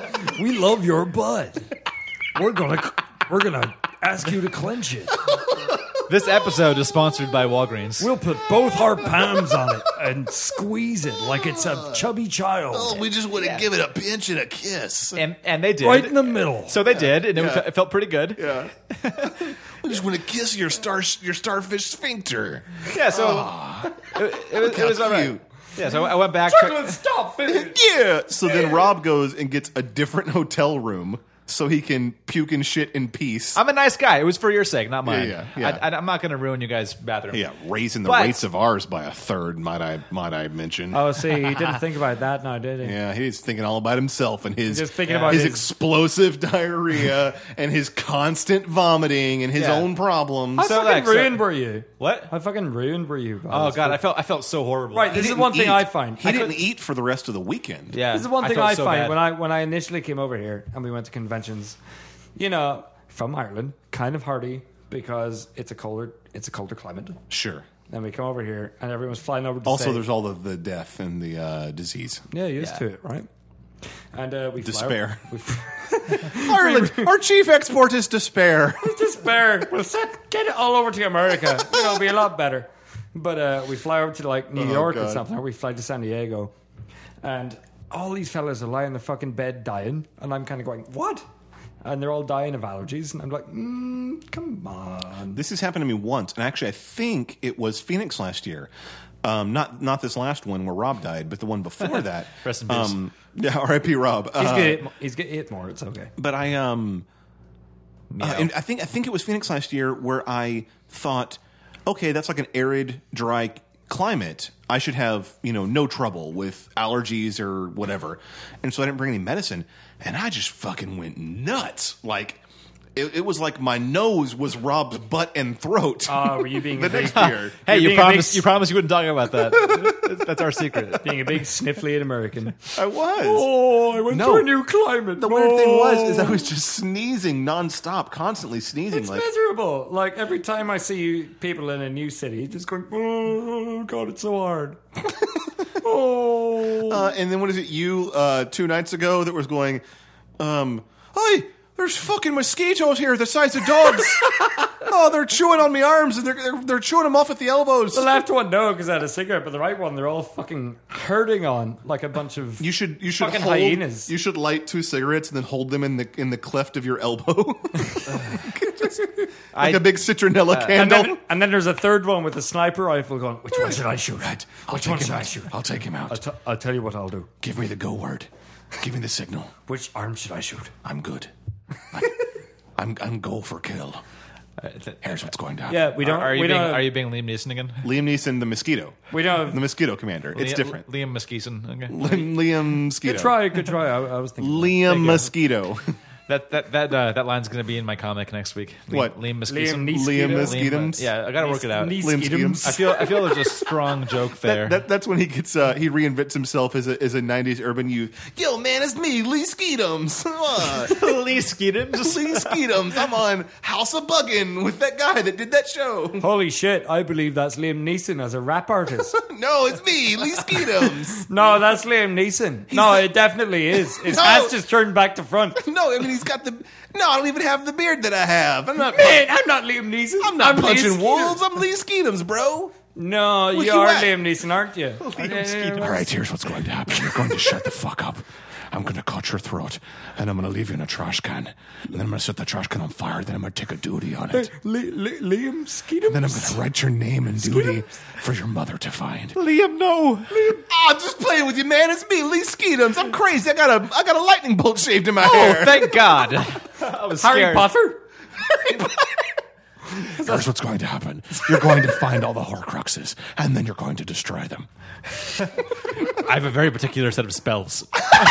butt. We're gonna ask you to clench it. This episode is sponsored by Walgreens. We'll put both our palms on it and squeeze it like it's a chubby child. Oh, we just want to give it a pinch and a kiss. And they did. Right in the middle. So they did, and it felt pretty good. yeah. We just want to kiss your starfish sphincter. Yeah, so it was all right. cute. Yeah, so I went back. Stop! Yeah. So then Rob goes and gets a different hotel room so he can puke and shit in peace. I'm a nice guy. It was for your sake, not mine. Yeah. I'm not going to ruin you guys' bathroom. Yeah, raising the But- rates of ours by a third, might I mention. Oh, see, he didn't think about that now, did he? Yeah, he's thinking all about himself and his Just thinking about his his- explosive diarrhea and his constant vomiting and his Yeah. own problems. How So, fucking like, ruined were you? What? How fucking ruined were you? Oh god, I felt so horrible. Right, this is one thing I find. He didn't eat for the rest of the weekend. Yeah, This is one thing felt I so find bad. when I initially came over here and we went to conventions. You know, from Ireland, kind of hardy because it's a colder climate. Sure. Then we come over here and everyone's flying over to Also, say, there's all of the death and the disease. yeah, used to it, right? And we Despair. Fly Ireland, our chief export is despair. despair. We'll get it all over to America. You know, it'll be a lot better. But we fly over to like New York or God. something, or we fly to San Diego, and all these fellas are lying in the fucking bed dying, and I'm kind of going, what? And they're all dying of allergies, and I'm like, come on. This has happened to me once, and actually, I think it was Phoenix last year. Not this last one where Rob died, but the one before that. Rest in peace. Yeah, R.I.P. Rob. He's get hit more. It's okay. But and I think it was Phoenix last year where I thought, okay, that's like an arid, dry climate. I should have no trouble with allergies or whatever, and so I didn't bring any medicine, and I just fucking went nuts. Like it was like my nose was Rob's butt and throat. Were you being the a big, next year? Hey, You're you being a promised big- you promised you wouldn't talk about that. That's our secret. being a big sniffly American? I was. Oh, I went No. to a new climate. The weird thing was I was just sneezing nonstop, constantly sneezing. It's like miserable. Like every time I see people in a new city, just going, oh god, it's so hard. and then what is it? You 2 nights ago that was going, hey, there's fucking mosquitoes here the size of dogs. Oh, they're chewing on my arms and they're chewing them off at the elbows. The left one, no, because I had a cigarette, but the right one, they're all fucking hurting on like a bunch of. You should fucking hold, hyenas. You should light 2 cigarettes and then hold them in the cleft of your elbow, like a big citronella candle. And then there's a third one with a sniper rifle going. Which one should I shoot? Right. Which one should I shoot? I'll take him out. I'll tell you what I'll do. Give me the go word. Give me the signal. Which arm should I shoot? I'm good. I'm go for kill. Here's what's going down. Yeah, we don't. Are you we being don't. Are you being Liam Neeson again? Liam Neeson, the mosquito. We don't. The mosquito commander. It's different. Liam Mosquito. Okay. Liam Mosquito. Good try. I was thinking. Liam Mosquito. That line's going to be in my comic next week. What? Liam Mosquito. Liam Mosquito. Yeah, I got to work it out. Liam Skeetums. I feel there's a strong joke there. That's when he gets he reinvents himself as a 90s urban youth. Yo, man, it's me, Lee Skeetums. Lee Skeetums. Lee Skeetums. I'm on House of Buggin' with that guy that did that show. Holy shit! I believe that's Liam Neeson as a rap artist. No, it's me, Lee Skeetums. No, that's Liam Neeson. No, it definitely is. His No. hat's just turned back to front. No, I mean he's got the... No, I don't even have the beard that I have. I'm not Liam Neeson. I'm not punching Lee wolves. I'm Lee Skeetums, bro. No, Wiki you are whack. Liam Neeson, aren't you? All right, here's what's going to happen. You're going to shut the fuck up. I'm going to cut your throat, and I'm going to leave you in a trash can. And then I'm going to set the trash can on fire. Then I'm going to take a duty on it. Liam Skeetums. Then I'm going to write your name and duty for your mother to find. Liam, no. I'm just playing with you, man. It's me, Lee Skeetums. I'm crazy. I got a lightning bolt shaved in my hair. Oh, thank God. I was Harry scared. Potter. Here's what's going to happen. You're going to find all the Horcruxes, and then you're going to destroy them. I have a very particular set of spells.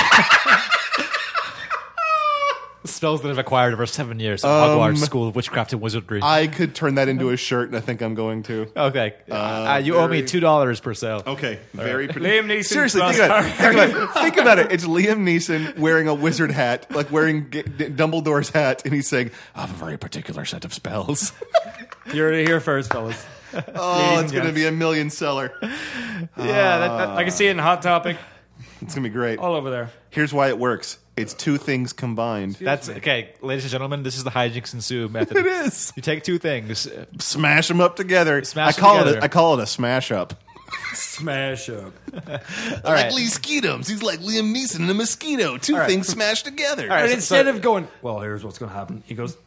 Spells that I've acquired over 7 years at Hogwarts School of Witchcraft and Wizardry. I could turn that into a shirt, and I think I'm going to. Okay. You owe me $2 per sale. Okay, very Liam Neeson. Seriously, think about it. It's Liam Neeson wearing a wizard hat, like wearing Dumbledore's hat, and he's saying, "I have a very particular set of spells." You're here first, fellas. Oh, it's going to be a million seller. Yeah, I can see it in Hot Topic It's going to be great. all over there. Here's why it works. It's two things combined. that's okay, ladies and gentlemen. This is the hijinks ensue method. It is. You take two things. Smash them up together. Smash I call them it. together. I call it a smash up. Smash up. All right. Lee Skeetums. He's like Liam Neeson and a mosquito. Two things smashed together. All right, And so- instead of going, well, here's what's going to happen, he goes,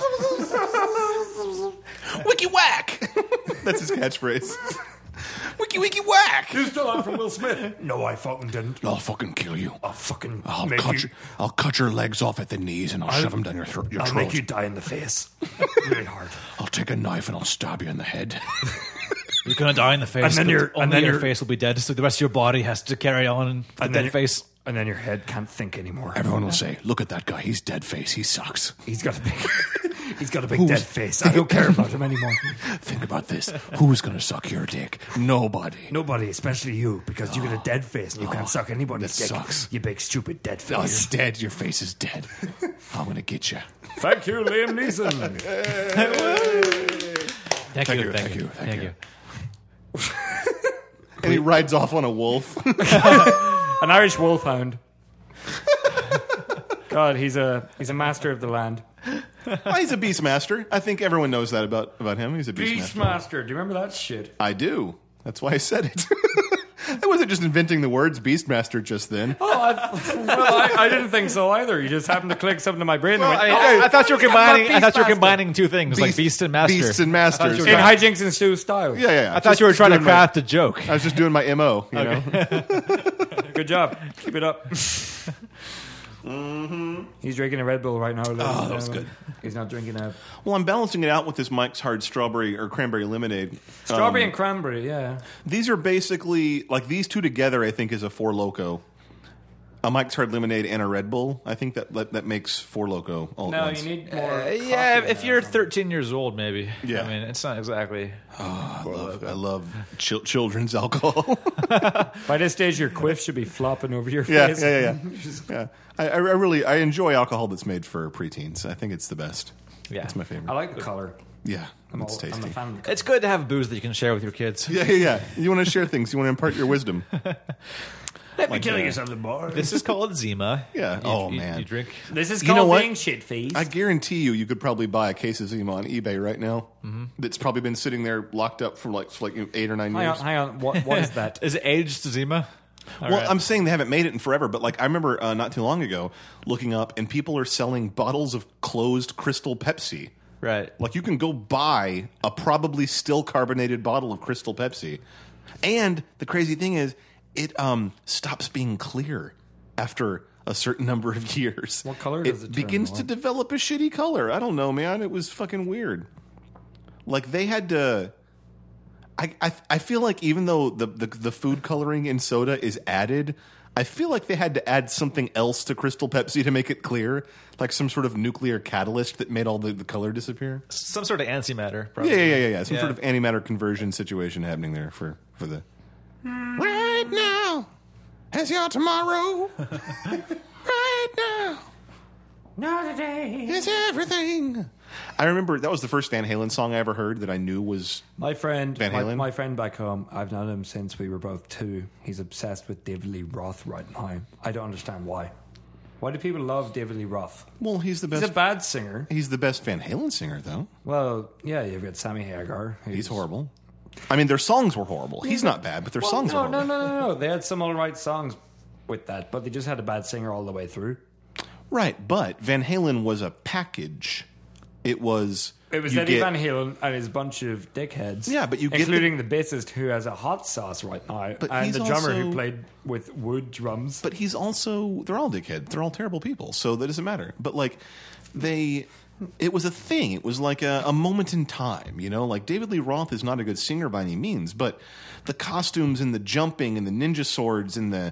Wiki whack. That's his catchphrase. Wiki wiki whack. You stole that from Will Smith. No, I fucking didn't. I'll fucking kill you. I'll fucking I'll make cut you. I'll cut your legs off at the knees and I'll shove them down your throat. I'll make you die in the face. Really hard. I'll take a knife and I'll stab you in the head. You're gonna die in the face, And then but you're- and only then your you're- face will be dead, so the rest of your body has to carry on with And the then dead face. And then your head can't think anymore. Everyone will say, "Look at that guy. He's dead face. He sucks." He's got a big, he's got a big dead face. I don't care about him anymore. Think about this. Who's gonna suck your dick? Nobody. Nobody, especially you, because you got a dead face and you can't suck anybody's that dick. sucks. You big stupid dead Oh, face. you're dead. Your face is dead. I'm gonna get you. Thank you, Liam Neeson. Thank you, thank you, thank you. And he rides off on a wolf. an Irish wolfhound. God, he's a master of the land. Oh, he's a beastmaster. I think everyone knows that about him. He's a beastmaster. Beastmaster. Do you remember that shit? I do. That's why I said it. I wasn't just inventing the words beastmaster just then. I didn't think so either. You just happened to click something in my brain. and went, I thought you were combining. I thought you were Beastmaster. combining two things, like beast and master. Beasts and masters. you in were- hijinks and stew style. Yeah. I thought you were trying to doing my- craft a joke. I was just doing my MO, you know? Good job. Keep it up. He's drinking a Red Bull right now. Oh, that was good. He's not drinking a Well, I'm balancing it out with this Mike's Hard strawberry or cranberry lemonade. strawberry and cranberry. Yeah. These are basically, like, these two together, I think, is a Four Loko. A Mike's Hard lemonade and a Red Bull. I think that makes Four Loko all at No, once. you need more. Yeah, coffee if in you're that. 13 years old, maybe. Yeah. I mean, it's not exactly. I love children's alcohol. By this stage, your quiff should be flopping over your Yeah. face. Yeah. I really enjoy alcohol that's made for preteens. I think it's the best. Yeah. It's my favorite. I like the color. Yeah, I'm it's a tasty. fan of the color. It's good to have booze that you can share with your kids. Yeah. You want to share things. You want to impart your wisdom. Let me tell you something, boy. This is called Zima. Yeah. Man. You drink. This is You know called what? being shit-faced. I guarantee you could probably buy a case of Zima on eBay right now. Mm-hmm. That's probably been sitting there locked up for like 8 or 9 years. Hang on. What is that? Is it aged Zima? All Well, right. I'm saying they haven't made it in forever, but like I remember not too long ago looking up, and people are selling bottles of closed Crystal Pepsi. Right. Like you can go buy a probably still carbonated bottle of Crystal Pepsi, and the crazy thing is, it stops being clear after a certain number of years. What color does it turn begins to on? develop a shitty color. I don't know, man. It was fucking weird. Like they had to. I feel like even though the food coloring in soda is added, I feel like they had to add something else to Crystal Pepsi to make it clear, like some sort of nuclear catalyst that made all the color disappear. Some sort of antimatter. Probably. Yeah. Some sort of antimatter conversion situation happening there for the. Right now, as your tomorrow. Right now, Not today. is everything. I remember that was the first Van Halen song I ever heard that I knew was. My friend, Van Halen? my friend back home, I've known him since we were both 2. He's obsessed with David Lee Roth right now. I don't understand why. Why do people love David Lee Roth? Well, he's the best. He's a bad singer. He's the best Van Halen singer, though. Well, yeah, you've got Sammy Hagar. He's horrible. I mean, their songs were horrible. He's not bad, but their songs were horrible. No. They had some all right songs with that, but they just had a bad singer all the way through. Right, but Van Halen was a package. It was Eddie Van Halen and his bunch of dickheads. Yeah, but you get including the bassist who has a hot sauce right now, But and he's the drummer also- who played with wood drums. But he's also, they're all dickheads. They're all terrible people. So that doesn't matter. But like, it was a thing. It was like a moment in time, you know? Like David Lee Roth is not a good singer by any means, but the costumes and the jumping and the ninja swords and the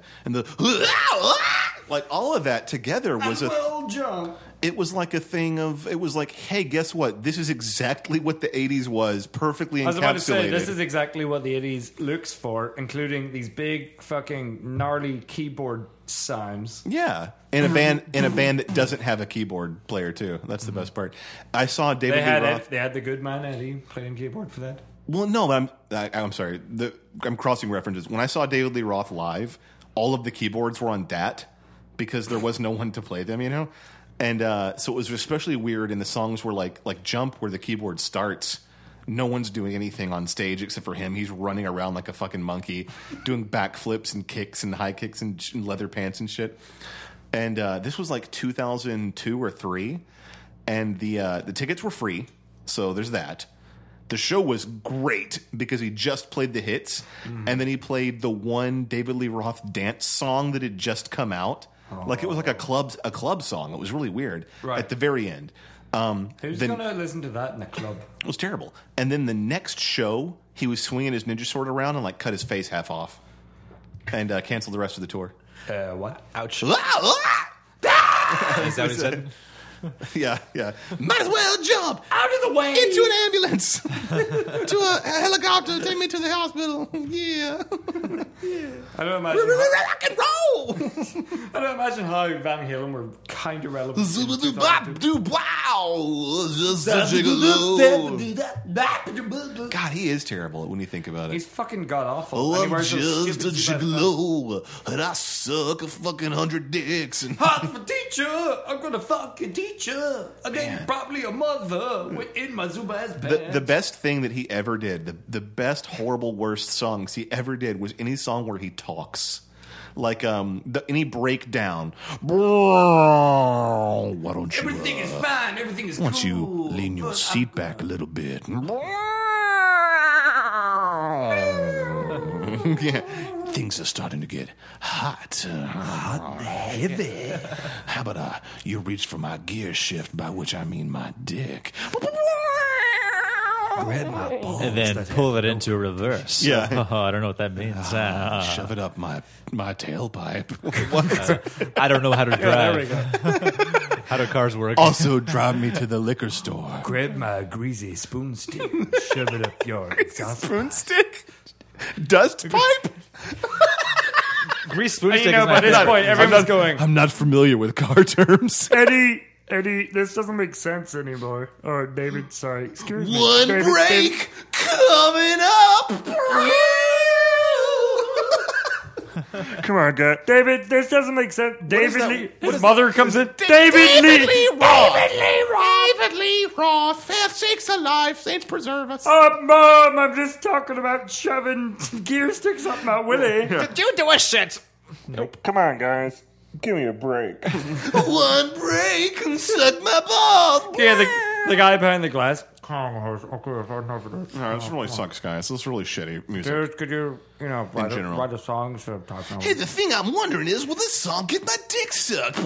like all of that together was it was like a thing of, it was like, hey, guess what? This is exactly what the 80s was, perfectly encapsulated. I was about to say, this is exactly what the 80s looks for, including these big fucking gnarly keyboard sounds. Yeah, in a band that doesn't have a keyboard player too. That's the best part. I saw David Lee Roth. They had the good man Eddie playing keyboard for that. Well, no, but I'm sorry. I'm crossing references. When I saw David Lee Roth live, all of the keyboards were on DAT because there was no one to play them, you know? And so it was especially weird, and the songs were like Jump, where the keyboard starts. No one's doing anything on stage except for him. He's running around like a fucking monkey, doing backflips and kicks and high kicks and leather pants and shit. And this was like 2002 or 3, and the tickets were free, so there's that. The show was great because he just played the hits, and then he played the one David Lee Roth dance song that had just come out. Like it was like a club song. It was really weird. Right. At the very end. Who's going to listen to that in a club? It was terrible. And then the next show, he was swinging his ninja sword around and like cut his face half off, and canceled the rest of the tour. What? Ouch. Is that what he said? Yeah. Might as well jump Out of the way! into an ambulance, to a helicopter, take me to the hospital. Yeah. I don't imagine. Rock and roll. I don't imagine how Van Halen were kind of relevant. in 2002. God, he is terrible when you think about it. He's fucking god awful. Oh, And he I'm wears those just a stupid gigolo, and I suck a fucking 100 dicks. And Hot for teacher, I'm gonna fucking teacher. I'm probably a mother in my Zubaz pants. the best thing that he ever did, the best horrible worst songs he ever did was any song where he talks. Like any breakdown. Why don't you? Everything is fine. Everything is Why don't you cool, lean your but seat back a little bit? Yeah, things are starting to get hot. Hot and heavy. How about you reach for my gear shift, by which I mean my dick. Grab my balls. And then pull it into reverse. Yeah. I don't know what that means. Shove it up my tailpipe. I don't know how to drive. There we go. How do cars work? Also, drive me to the liquor store. Grab my greasy spoon stick. Shove it up your exhaust. Spoonstick? Dust pipe? Grease spoon You stick know, is by my this favorite. point, everyone's going. I'm not familiar with car terms. Eddie, this doesn't make sense anymore. Oh, David, sorry. Excuse me. One David, break coming up. Come on, guy. David, this doesn't make sense. David that? Lee. What His is mother comes in. David Lee. David Lee Roth. Fair sakes alive. Saints preserve us. Mom, I'm just talking about shoving gear sticks up my willy. Did you do a shit? Come on, guys. Give me a break. One break and suck my balls. Yeah, the guy behind the glass. No, this really sucks, guys. This is really shitty music. Dude, could you, write general. a song instead of talking Hey, the thing I'm wondering is, will this song get my dick sucked?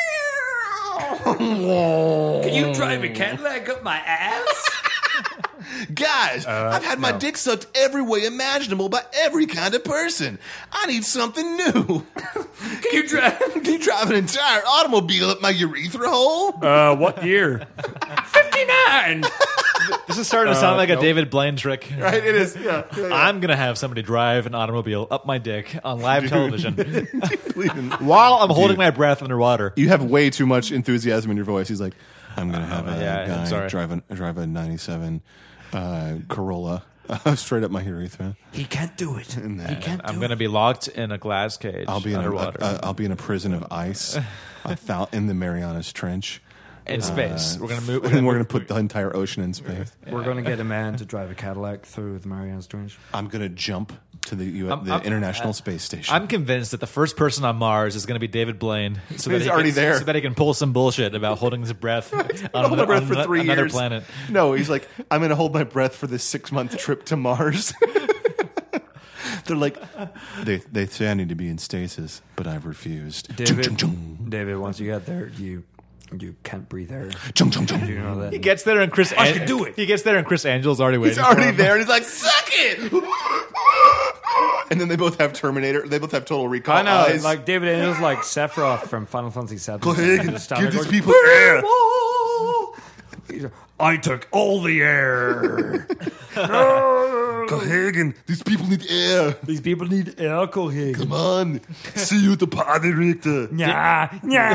Can you drive a Cadillac up my ass? Guys, I've had my dick sucked every way imaginable by every kind of person. I need something new. Can you drive an entire automobile up my urethra hole? what year? 59. This is starting to sound like a David Blaine trick. Right, it is. Yeah. I'm going to have somebody drive an automobile up my dick on live television while I'm holding my breath underwater. You have way too much enthusiasm in your voice. He's like, I'm going to have a I'm guy sorry. drive a 97 Corolla straight up my urethra. He can't do it. He can't I'm going to be locked in a glass cage I'll be underwater. I'll be in a prison of ice. in the Marianas Trench. In space. We're going to move. And we're going to put the entire ocean in space. We're going to get a man to drive a Cadillac through the Marianas Trench. I'm going to jump to the International Space Station. I'm convinced that the first person on Mars is going to be David Blaine. So He's already there. So that he can pull some bullshit about holding his breath on hold my breath for 3 another years. planet. No, he's like, I'm going to hold my breath for this 6-month trip to Mars. They're like, they say I need to be in stasis, but I've refused. David, once you get there, you can't breathe air. Do you know that? He gets there and Chris. I can do it. He gets there and Chris Angel's already waiting. He's already for him. there, and he's like, suck it. And then they both have Terminator. They both have Total Recall. I know, eyes. like David Angel's like Sephiroth from Final Fantasy VII. Go ahead, give these people air. I took all the air. Cohagen, these people need air. These people need air, Cohagen. Come on. See you at the party, Richter. Yeah.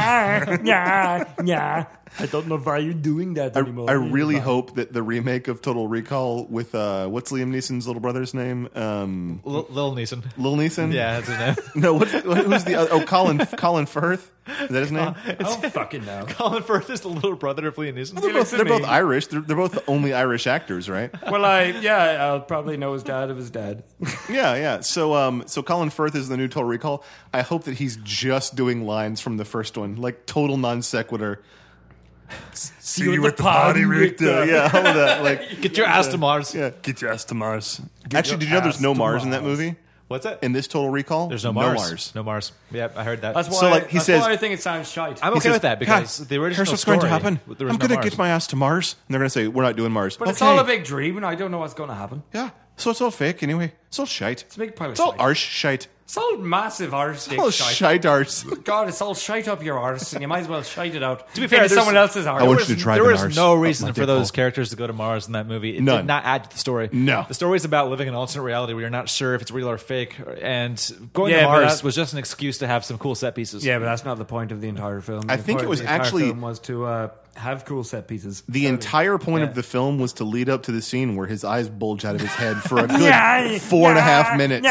I don't know why you're doing that anymore. I really hope that the remake of Total Recall with what's Liam Neeson's little brother's name? Lil Neeson. Lil Neeson? Yeah, that's his name. No, who's the other? Oh, Colin Firth. Is that his name? I don't fucking know. Colin Firth is the little brother of Liam Neeson. They're both Irish. They're both the only Irish actors, right? Well, I'll probably know his dad if his dad. Yeah. So Colin Firth is the new Total Recall. I hope that he's just doing lines from the first one, like total non sequitur. See you at the party, Richter. Yeah, all of that. Like, Get your ass to Mars. yeah. Get your ass to Mars. Actually, did you know there's no Mars in that movie? What's that? In this Total Recall, There's no Mars. No Mars. Yeah, I heard that. That's why. So, like, he that's says- why I think it sounds shite. I'm okay says, with that because "God, the original here's what's story, going to happen. there was I'm no going to Mars. get my ass to Mars, and they're going to say we're not doing Mars. But it's Okay. all a big dream, and I don't know what's going to happen. Yeah. So it's all fake anyway. It's all shite. It's a big pile of It's all shite. arse shite. It's all massive arse dick All shite. shite arse. God, it's all shite up your arse, and you might as well shite it out. To be fair, into there's- someone else's arse. I want you to try There the was Mars no up reason my for dick those hole. characters to go to Mars in that movie. It None. did not add to the story. No. The story is about living an alternate reality where you're not sure if it's real or fake. And going Yeah, to but Mars that- was just an excuse to have some cool set pieces. Yeah, but that's not the point of the entire film. I The think point it was of the entire actually- film was to have cool set pieces. The entire point Yeah. of the film was to lead up to the scene where his eyes bulge out of his head for a good 4.5 minutes.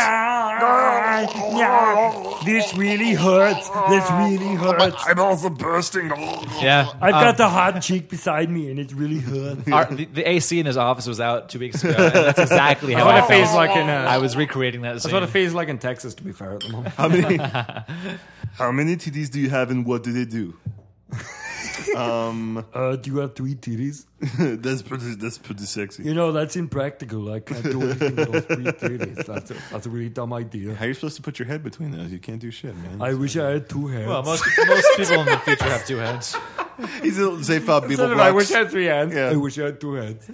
This really hurts. This really hurts. I'm also bursting. Yeah. I've got the hot cheek beside me, and it really hurts. The AC in his office was out 2 weeks ago. And that's exactly how That's what I it feels felt. like in. I was recreating that That's scene. what it feels like in Texas. To be fair, at the moment. How many TDs do you have, and what do they do? Do you have 3 titties? That's pretty sexy. You know, that's impractical. I can't do anything with those 3 titties. That's a really dumb idea. How are you supposed to put your head between those? You can't do shit, man. I wish I had 2 hands. Well, most people in the future have 2 heads. He's a Zayfab Beeble Instead of I wish Brox. I had 3 hands. Yeah. I wish I had 2 hands.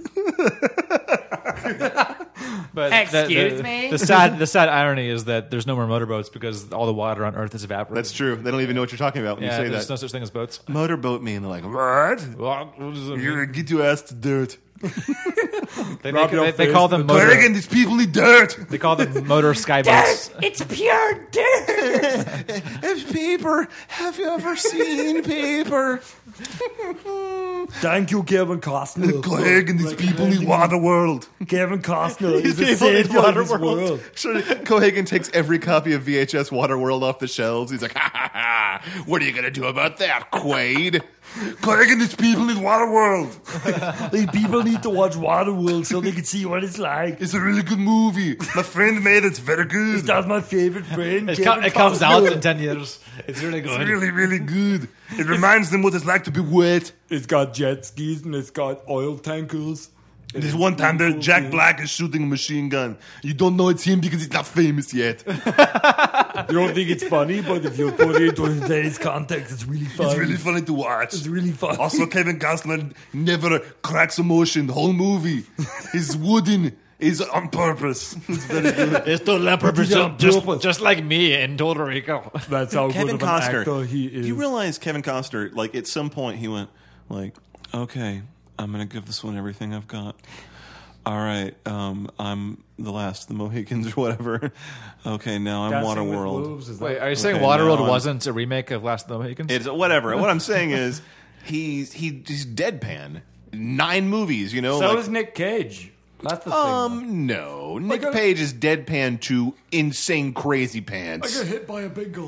But Excuse me? The sad irony is that there's no more motorboats because all the water on Earth is evaporated. That's true. They don't even know what you're talking about when Yeah, you say there's that. no such thing as boats. Motorboat me, and they're like, What? What does it You're mean? gonna get your ass to dirt. They, Rub your they face call them with motor. Cohagen, these people need dirt. They call them motor skyboats. It's pure dirt. It's paper. Have you ever seen paper? Thank you, Kevin Costner. Cohagen, these people need Waterworld. Kevin Costner is the People need savior of this Waterworld. world. Sure, Cohagen takes every copy of VHS Waterworld off the shelves. He's like, ha ha ha. What are you going to do about that, Quaid? Cohagen, these people need Waterworld. These people need to watch Waterworld so they can see what it's like. It's a really good movie. My friend made it. It's very good. That's my favorite friend. It comes out in 10 years. It's really It's good. really, really good. It reminds them what it's like to be wet. It's got jet skis and it's got oil tankers. There's one time there, Jack Black is shooting a machine gun. You don't know it's him because he's not famous yet. You don't think it's funny, but if you put it into today's context, it's really funny. It's really funny to watch. It's really funny. Also, Kevin Costner never cracks emotion the whole movie. He's wooden. He's on purpose. It's very good. It's totally on purpose, He's on purpose. just like me in Puerto Rico. That's how Kevin good of an Costner. actor he is. Do you realize Kevin Costner, like, at some point he went, like, okay, I'm going to give this one everything I've got. All right, I'm the last of the Mohicans or whatever. Okay, now I'm Dancing with Waterworld. Wolves, is that- Wait, are you saying Okay, Waterworld now I'm- wasn't a remake of Last of the Mohicans? It's whatever. What I'm saying is he's deadpan. 9 movies, you know? So like, is Nick Cage. That's the thing. no. Nick got- Page is deadpan to insane crazy I pants. got hit by a big gulp.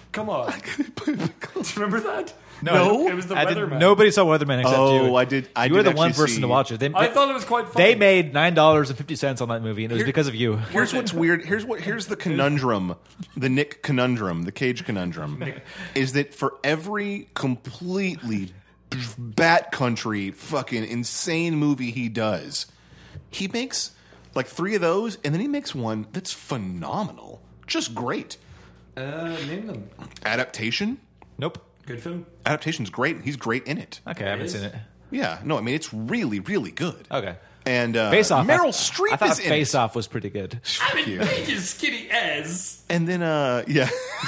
Come on. Do you remember that? No, It was the I didn't- Weatherman. Nobody saw Weatherman except you. Oh, I did. You were the one actually person see- to watch it. I thought it was quite funny. They made $9.50 on that movie, and it was because of you. Here's what's weird. Here's the conundrum, the Nick conundrum, the Cage conundrum, is that for every completely bat country fucking insane movie he does, he makes like 3 of those, and then he makes one that's phenomenal, just great. Name them. Adaptation. Nope. Good film. Adaptation's great. He's great in it. Okay, I haven't is? seen it. Yeah, no, I mean it's really, really good. Okay. And Face Off. Meryl I Streep thought is in Face it. Off was pretty good. Fuck you. Page's skinny ass. And then, yeah.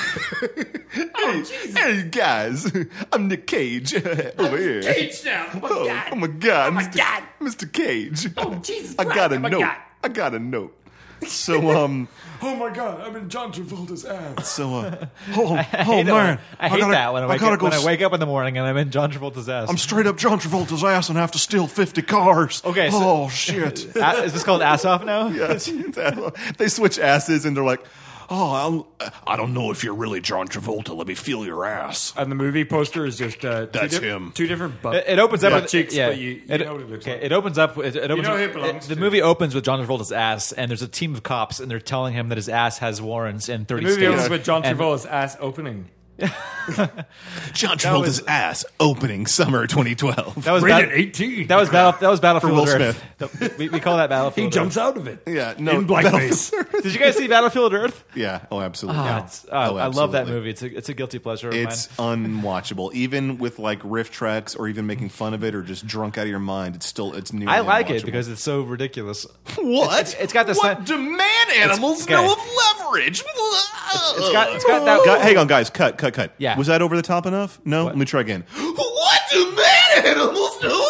Hey, guys, I'm Nick Cage over here. Cage now. Oh, my God. Oh my God, Oh, my Mr. God. Mr. Cage. Oh, Jesus I Christ. got a Oh, my note. God. I got a note. So, Oh my god, I'm in John Travolta's ass. oh I hate man, I hate that when I wake up in the morning and I'm in John Travolta's ass. I'm straight up John Travolta's ass and have to steal 50 cars. Okay, so- oh shit. Is this called Ass Off now? Yes. They switch asses and they're like, oh, I don't know if you're really John Travolta. Let me feel your ass. And the movie poster is just That's him. 2 different butts. It opens up with cheeks, yeah. but you know what it looks like. It opens up. It opens. know who it belongs the to. movie opens with John Travolta's ass, and there's a team of cops, and they're telling him that his ass has warrants in 30 The movie states. opens with John And- Travolta's ass opening. John Travolta's ass opening summer 2012. That was Rated 18. That was Battlefield Will Earth. We call that Battlefield. He Earth. jumps out of it. Yeah, no. In blackface. Did you guys see Battlefield Earth? Yeah. Oh, absolutely. I love that absolutely. movie. It's a guilty pleasure of It's unwatchable, even with like riff tracks or even making fun of it or just drunk out of your mind. It's nearly mine. I like it unwatchable. because it's so ridiculous. What? It's got this. What do man animals okay. know of leverage? It's got that. Hang on, guys. Cut. Yeah. Was that over the top enough? No. Let me try again. What do man animals know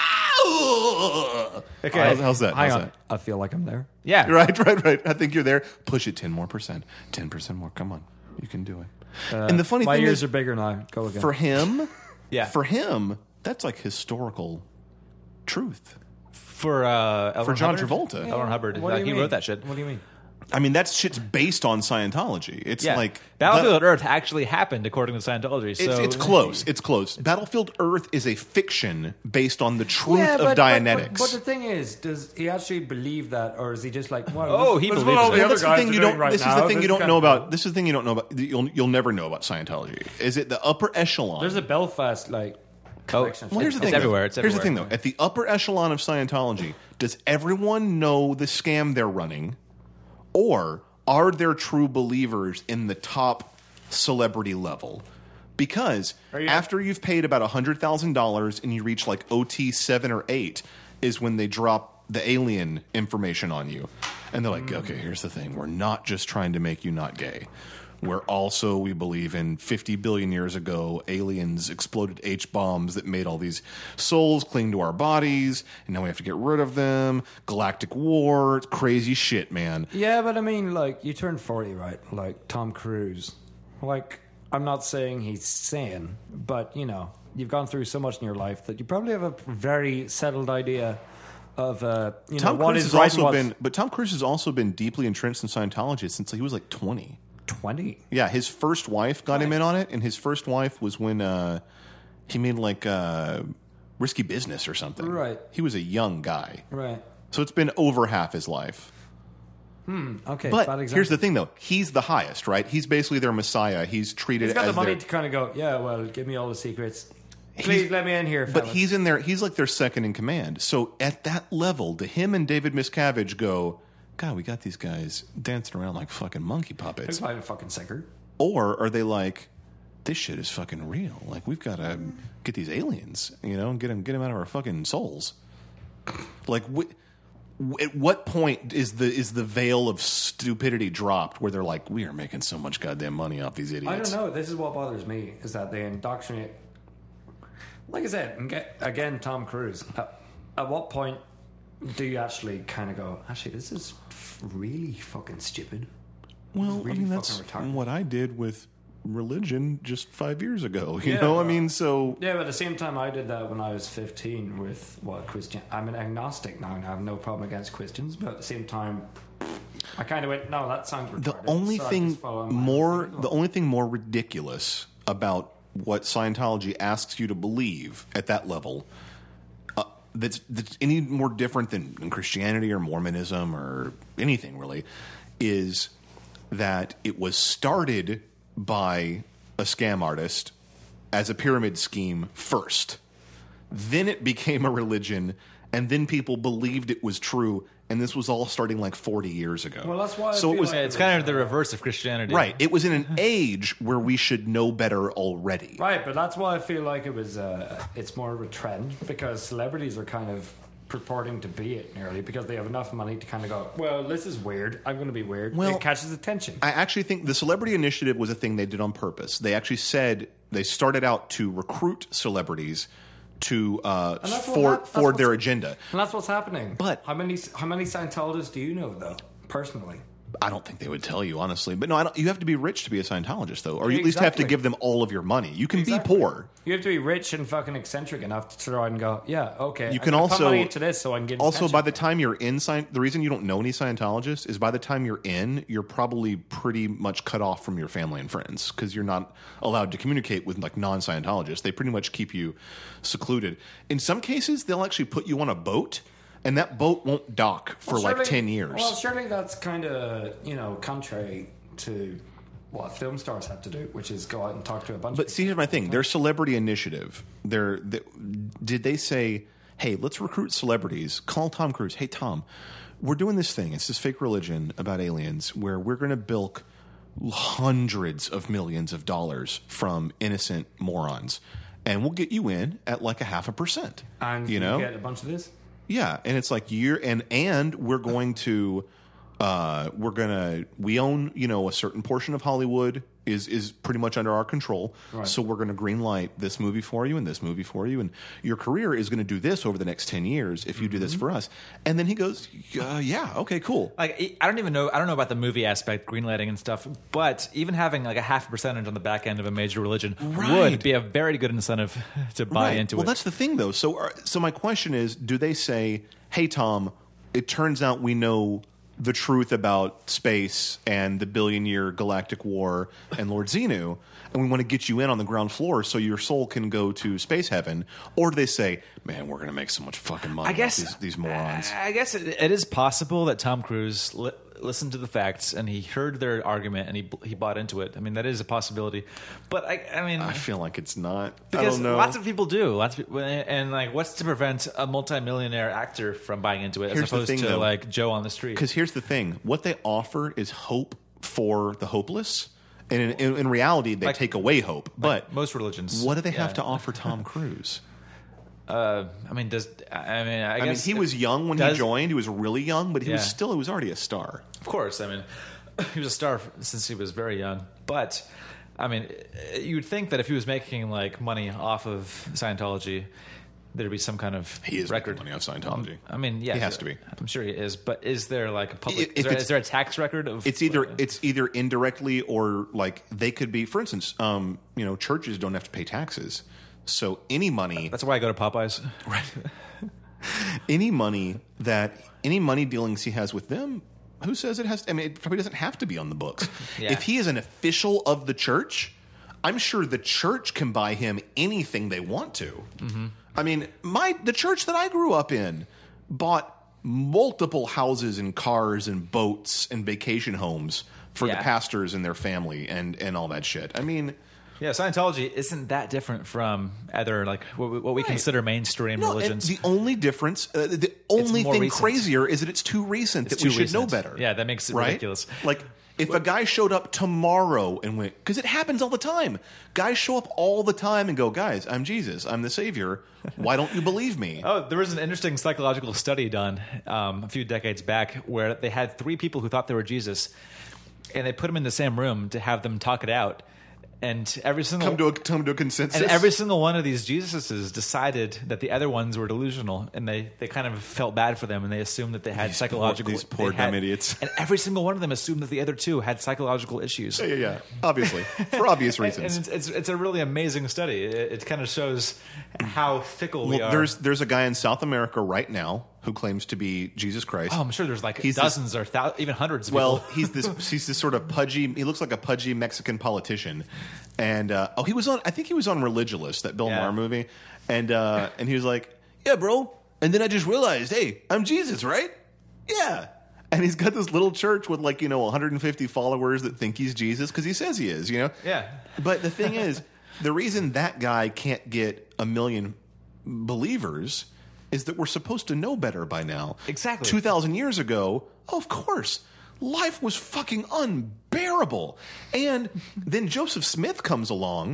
of? Okay. How's that? Hang How's on. I feel like I'm there. Yeah. Right. I think you're there. Push it 10 more percent. 10% more. Come on. You can do it. And the funny My thing ears is, are bigger now. Go again. for him, Yeah. for him, that's like historical truth. For L. For Ron John Hubbard? Travolta. L. Ron Hubbard. What do you He mean? wrote that shit. What do you mean? I mean, that shit's based on Scientology. It's Yeah. like Battlefield Earth actually happened according to Scientology. So It's close. It's close. Battlefield Earth is a fiction based on the truth of Dianetics. But the thing is, does he actually believe that, or is he just like, well, Oh, he this is believes what all it. the Well, other that's the guys thing are you doing don't. right This is now. the thing This you don't kind know of- about. This is the thing you don't know about. You'll never know about Scientology. Is it the upper echelon? There's a Belfast collection. Well, here's the It's thing. everywhere. Though. It's Here's the everywhere. thing, though. At the upper echelon of Scientology, does everyone know the scam they're running, or are there true believers in the top celebrity level? Because after you've paid about $100,000 and you reach like OT 7 or 8, is when they drop the alien information on you, and they're like, "Okay, here's the thing: we're not just trying to make you not gay." We believe in 50 billion years ago, aliens exploded H-bombs that made all these souls cling to our bodies, and now we have to get rid of them. Galactic war, it's crazy shit, man. Yeah, but I mean, like, you turned 40, right? Like Tom Cruise. Like, I'm not saying he's sane, but, you know, you've gone through so much in your life that you probably have a very settled idea of, Tom what Cruise is has right also and what's but Tom Cruise has also been deeply entrenched in Scientology since he was like 20. 20. Yeah, his first wife got him in on it, and his first wife was when he made like Risky Business or something. Right. He was a young guy. Right. So it's been over half his life. Okay, But bad example. here's the thing, though. He's the highest, right? He's basically their messiah. He's treated He's got as the money their... to kind of go, yeah, well, give me all the secrets. Please let me in here, But fellas. he's in there. He's like their second in command. So at that level, to him and David Miscavige go, God, we got these guys dancing around like fucking monkey puppets. He's probably a fucking sicker. Or are they like, this shit is fucking real? Like, we've got to get these aliens, you know, and get them out of our fucking souls. Like, at what point is the veil of stupidity dropped where they're like, we are making so much goddamn money off these idiots? I don't know. This is what bothers me, is that they indoctrinate. Like I said, and again, Tom Cruise. At what point do you actually kind of go, actually, this is really fucking stupid? Well, really I mean, that's fucking retarded. what I did with religion just 5 years ago. You know, I mean, so Yeah, but at the same time, I did that when I was 15 with Christian. I'm an agnostic now, and I have no problem against Christians. But at the same time, I kind of went, no, that sounds retarded. The only So I thing just followed my more, thing. the only thing more ridiculous about what Scientology asks you to believe at that level, that's any more different than Christianity or Mormonism or anything really, is that it was started by a scam artist as a pyramid scheme first. Then it became a religion, and then people believed it was true, and this was all starting like 40 years ago. Well, that's why I so it feel was like It's kind of the reverse of Christianity. right. It was in an age where we should know better already. Right, but that's why I feel like it was. It's more of a trend because celebrities are kind of purporting to be it nearly because they have enough money to kind of go, well, this is weird. I'm going to be weird. Well, it catches attention. I actually think the Celebrity Initiative was a thing they did on purpose. They actually said they started out to recruit celebrities to that's for their what's- agenda. And that's what's happening. But- how many Scientologists do you know though, personally? I don't think they would tell you, honestly. But no, I don't, you have to be rich to be a Scientologist, though. Or you at least have to Exactly. give them all of your money. You can Exactly. be poor. You have to be rich and fucking eccentric enough to throw out and go, yeah, okay. You can I'm gonna put also money into this so I can get also attention. by the time you're in the reason you don't know any Scientologists is by the time you're in, you're probably pretty much cut off from your family and friends because you're not allowed to communicate with like non-Scientologists. They pretty much keep you secluded. In some cases, they'll actually put you on a boat, and that boat won't dock for Well, like surely- 10 years. Well, surely that's kind of, contrary to what film stars have to do, which is go out and talk to a bunch of But people. see, here's my thing: their Celebrity Initiative. Did they say, "Hey, let's recruit celebrities"? Call Tom Cruise. Hey, Tom, we're doing this thing. It's this fake religion about aliens where we're going to bilk hundreds of millions of dollars from innocent morons, and we'll get you in at like 0.5%. And you know, get a bunch of this? yeah, and it's like and we're going to we own a certain portion of Hollywood is pretty much under our control. Right. So we're going to green light this movie for you and this movie for you, and your career is going to do this over the next 10 years if you do this for us. And then he goes, yeah, okay, cool. Like I don't know about the movie aspect, greenlighting and stuff, but even having like a 0.5% on the back end of a major religion Right. would be a very good incentive to buy into well, it. that's the thing, though. So my question is, do they say, "Hey, Tom, it turns out we know the truth about space and the billion-year galactic war and Lord Xenu, and we want to get you in on the ground floor so your soul can go to space heaven"? Or do they say, "Man, we're going to make so much fucking money I guess off these morons"? I guess it is possible that Tom Cruise listened to the facts and he heard their argument and he bought into it. I mean, that is a possibility. But I mean, I feel like it's not. I because don't know. lots of people do. And like, what's to prevent a multimillionaire actor from buying into it Here's as the opposed thing, to though. like Joe on the street? Because here's the thing: what they offer is hope for the hopeless, and in reality, they Like- take away hope. But most religions. what do they have Yeah. to offer Tom Cruise? I mean, I guess he was young when he joined. He was really young, but he was already a star. Of course, I mean, he was a star since he was very young. But I mean, you would think that if he was making like money off of Scientology, there'd be some kind of He is record. making money off Scientology. I mean, yeah, He has to be. I'm sure he is. But is there like a public? If Is there a tax record of? It's either indirectly or like they could be. For instance, churches don't have to pay taxes, so any money, That's why I go to Popeyes. any money dealings he has with them. Who says it has? I mean, it probably doesn't have to be on the books. Yeah. If he is an official of the church, I'm sure the church can buy him anything they want to. Mm-hmm. I mean, the church that I grew up in bought multiple houses and cars and boats and vacation homes for the Yeah. pastors and their family and all that shit. I mean, Yeah, Scientology isn't that different from other like what we consider mainstream no, and religions. the only difference, the only more thing recent. crazier is that it's too recent It's that we too should know recent. better. Yeah, that makes it right? ridiculous. Like, if a guy showed up tomorrow and went, because it happens all the time. Guys show up all the time and go, "Guys, I'm Jesus. I'm the Savior. Why don't you believe me?" Oh, there was an interesting psychological study done a few decades back where they had 3 people who thought they were Jesus, and they put them in the same room to have them talk it out. And every single Come to a consensus. and every single one of these Jesuses decided that the other ones were delusional, and they kind of felt bad for them, and they assumed that they had psychological. these poor they had- dumb idiots. And every single one of them assumed that the other 2 had psychological issues. yeah, obviously, for obvious reasons. And it's a really amazing study. It kind of shows how fickle we are. There's a guy in South America right now who claims to be Jesus Christ. Oh, I'm sure there's like He's dozens or even hundreds of Well, people. he's this sort of pudgy. He looks like a pudgy Mexican politician, and he was on. I think he was on Religulous, that Bill Maher movie, and he was like, "Yeah, bro." And then I just realized, hey, I'm Jesus, right? Yeah. And he's got this little church with 150 followers that think he's Jesus because he says he is, Yeah. But the thing is, the reason that guy can't get 1 million believers is that we're supposed to know better by now. Exactly. 2,000 years ago, of course, life was fucking unbearable. And then Joseph Smith comes along,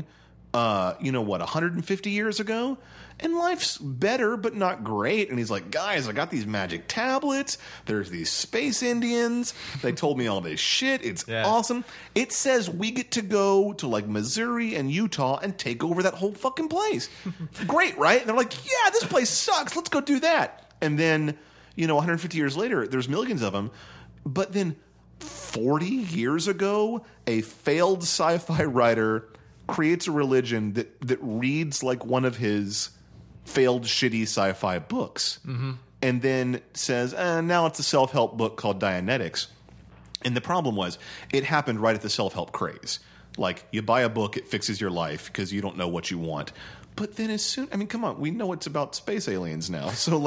150 years ago? And life's better, but not great. And he's like, guys, I got these magic tablets. There's these space Indians. They told me all this shit. It's awesome. It says we get to go to Missouri and Utah and take over that whole fucking place. Great, right? And they're like, yeah, this place sucks. Let's go do that. And then, 150 years later, there's millions of them. But then 40 years ago, a failed sci-fi writer creates a religion that reads like one of his failed shitty sci-fi books, and then says, now it's a self-help book called Dianetics. And the problem was, it happened right at the self-help craze. You buy a book, it fixes your life because you don't know what you want. But then come on, we know it's about space aliens now. So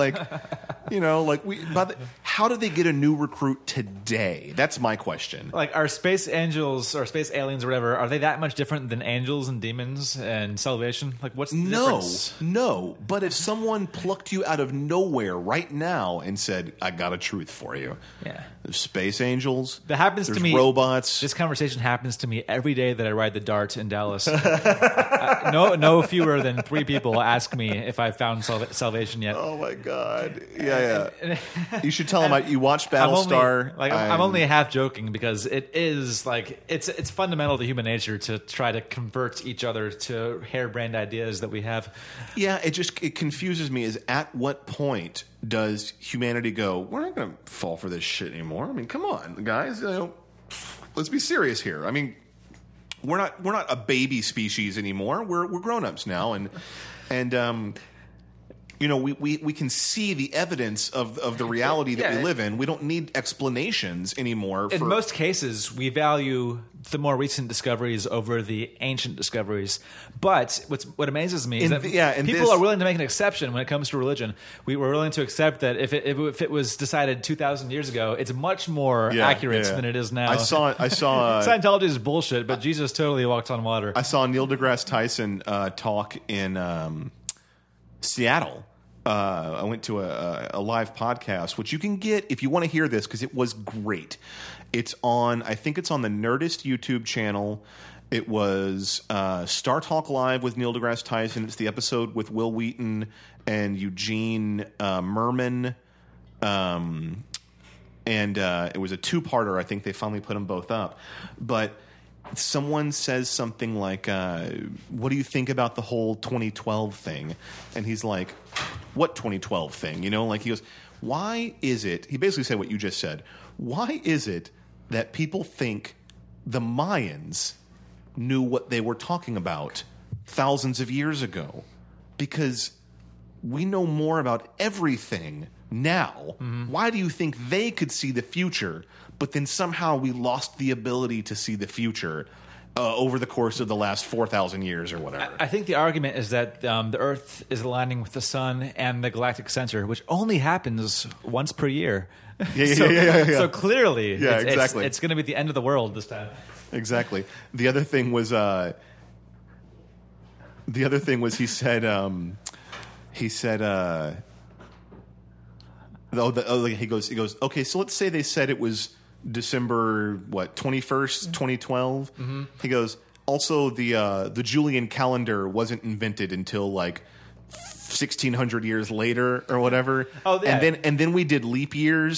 how do they get a new recruit today? That's my question. Are space angels or space aliens or whatever, are they that much different than angels and demons and salvation? What's the difference? No. But if someone plucked you out of nowhere right now and said, I got a truth for you. Yeah. There's space angels. That happens to me. Robots. This conversation happens to me every day that I ride the Dart in Dallas. No fewer than 3 people ask me if I've found salvation yet. Oh my God! Yeah. You should tell them you watched Battlestar. I'm only half joking because it is it's fundamental to human nature to try to convert each other to harebrained ideas that we have. Yeah, it confuses me. Is at what point does humanity go, we're not going to fall for this shit anymore? I mean, come on, guys. Let's be serious here. I mean, we're not a baby species anymore. We're grown-ups now, and we can see the evidence of the reality that we live in. We don't need explanations anymore. In most cases, we value the more recent discoveries over the ancient discoveries. But what amazes me is that people are willing to make an exception when it comes to religion. We were willing to accept that if it was decided 2,000 years ago, it's much more accurate than it is now. I saw Scientology is bullshit, but Jesus totally walked on water. I saw Neil deGrasse Tyson talk in Seattle. I went to a live podcast, which you can get if you want to hear this because it was great. I think it's on the Nerdist YouTube channel. It was Star Talk Live with Neil deGrasse Tyson. It's the episode with Will Wheaton and Eugene Merman. And it was a 2-parter. I think they finally put them both up. But someone says something like, what do you think about the whole 2012 thing? And he's like, what 2012 thing? He goes, why is it, he basically said what you just said, why is it that people think the Mayans knew what they were talking about thousands of years ago? Because we know more about everything now. Why do you think they could see the future, but then somehow we lost the ability to see the future over the course of the last 4,000 years or whatever? I think the argument is that the Earth is aligning with the Sun and the galactic center, which only happens once per year. Yeah. So clearly, exactly. It's going to be the end of the world this time. Exactly. The other thing was he said he goes, okay, so let's say they said it was December 21st, 2012. He goes, also the Julian calendar wasn't invented until 1,600 years later or whatever. Oh, yeah. And then we did leap years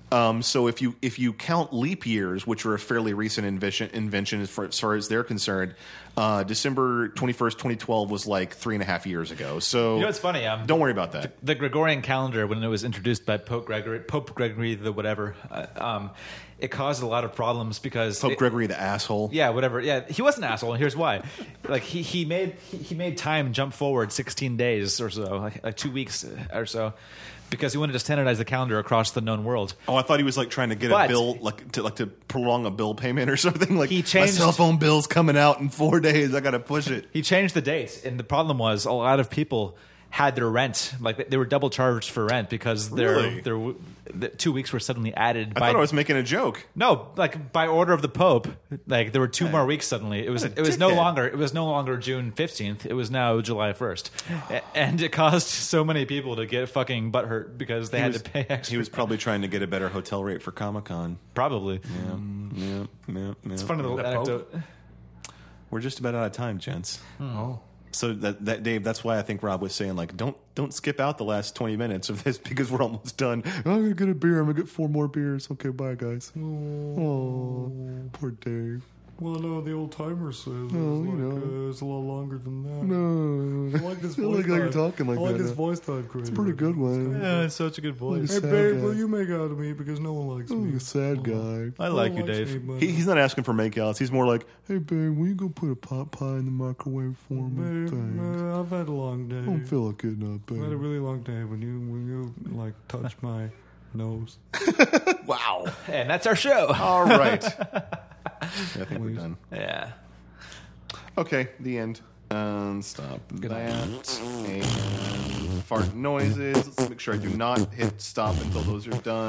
So if you count leap years, which are a fairly recent invention as far as they're concerned, December 21st, 2012 was like 3.5 years ago. So you know what's funny? Don't worry about that. The Gregorian calendar, when it was introduced by Pope Gregory the whatever, it caused a lot of problems because Gregory the asshole. Yeah, whatever. Yeah, he was an asshole, and here's why. Like he made time jump forward 16 days or so, like 2 weeks or so. Because he wanted to standardize the calendar across the known world. Oh, I thought he was like trying to get a bill, to prolong a bill payment or something. Like, my cell phone bill's coming out in 4 days. I got to push it. He changed the date, and the problem was a lot of people had their rent, like they were double charged for rent because their 2 weeks were suddenly added. I thought I was making a joke. No, like by order of the Pope, like there were 2 more weeks suddenly. It was no longer June 15th. It was now July 1st, and it caused so many people to get fucking butthurt because they had to pay extra. He was probably trying to get a better hotel rate for Comic-Con. Probably. Yeah. It's a funny little anecdote. We're just about out of time, gents. Oh. So that Dave, that's why I think Rob was saying, like, don't skip out the last 20 minutes of this because we're almost done. I'm gonna get a beer. I'm gonna get 4 more beers. Okay, bye, guys. Oh, poor Dave. Well, no, the old timer says it's a lot longer than that. No, I like this voice. like how you're talking like that. I like this voice type. It's a pretty good one. Yeah, it's such a good voice. Hey, babe, will you make out of me because no one likes me? You're a sad guy. I like you, Dave. He's not asking for makeouts. He's more like, hey, babe, will you go put a pot pie in the microwave for me? Babe, I've had a long day. I don't feel like getting up, babe. I had a really long day when you like touch my nose. Wow. And that's our show. All right. I think we're done. Yeah. Okay, the end. Stop that. And fart noises. Let's make sure I do not hit stop until those are done.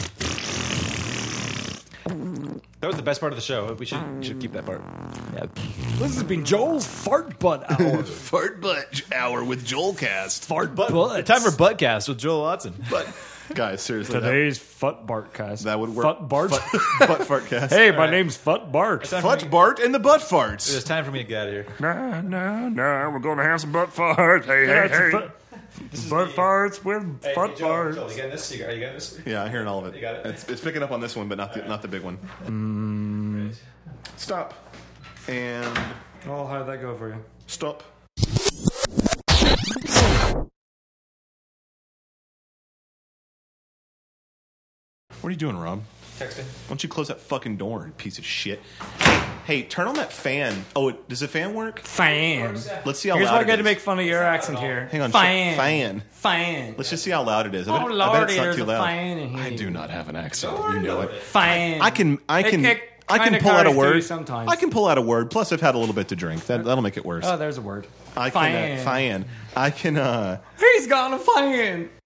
That was the best part of the show. We should keep that part. Yeah. This has been Joel's Fart Butt Hour. Fart Butt Hour with Joelcast. Fart Butt. Time for Buttcast with Joel Watson. But guys, seriously, Today's Fut Bartcast. that would work. Fut Bart. Butt Fartcast. Hey, my name's Fut Bart. Fut Bart and the Butt Farts. It's time for me to get out of here. No, we're going to have some butt farts. Hey. Butt farts with fut farts. Joel, you getting this? Are you getting this? Yeah, I'm hearing all of it. You got it? It's picking up on this one, but not the big one. Stop. And Oh, how'd that go for you? stop. What are you doing, Rob? Texting. Why don't you close that fucking door, you piece of shit? Hey, turn on that fan. Oh, does the fan work? Fan. Let's see how Here's loud why I it got to is. make fun of your accent here. Hang on. Fan. Fan. Let's just see how loud it is. I bet Lordy, it's not there's too a loud. fan in here. I do not have an accent. You know it. Fan. I can It kinda pull out a carries through word. sometimes. I can pull out a word. Plus, I've had a little bit to drink. That'll make it worse. Oh, there's a word. I can. Fan. I can. He's got a fan.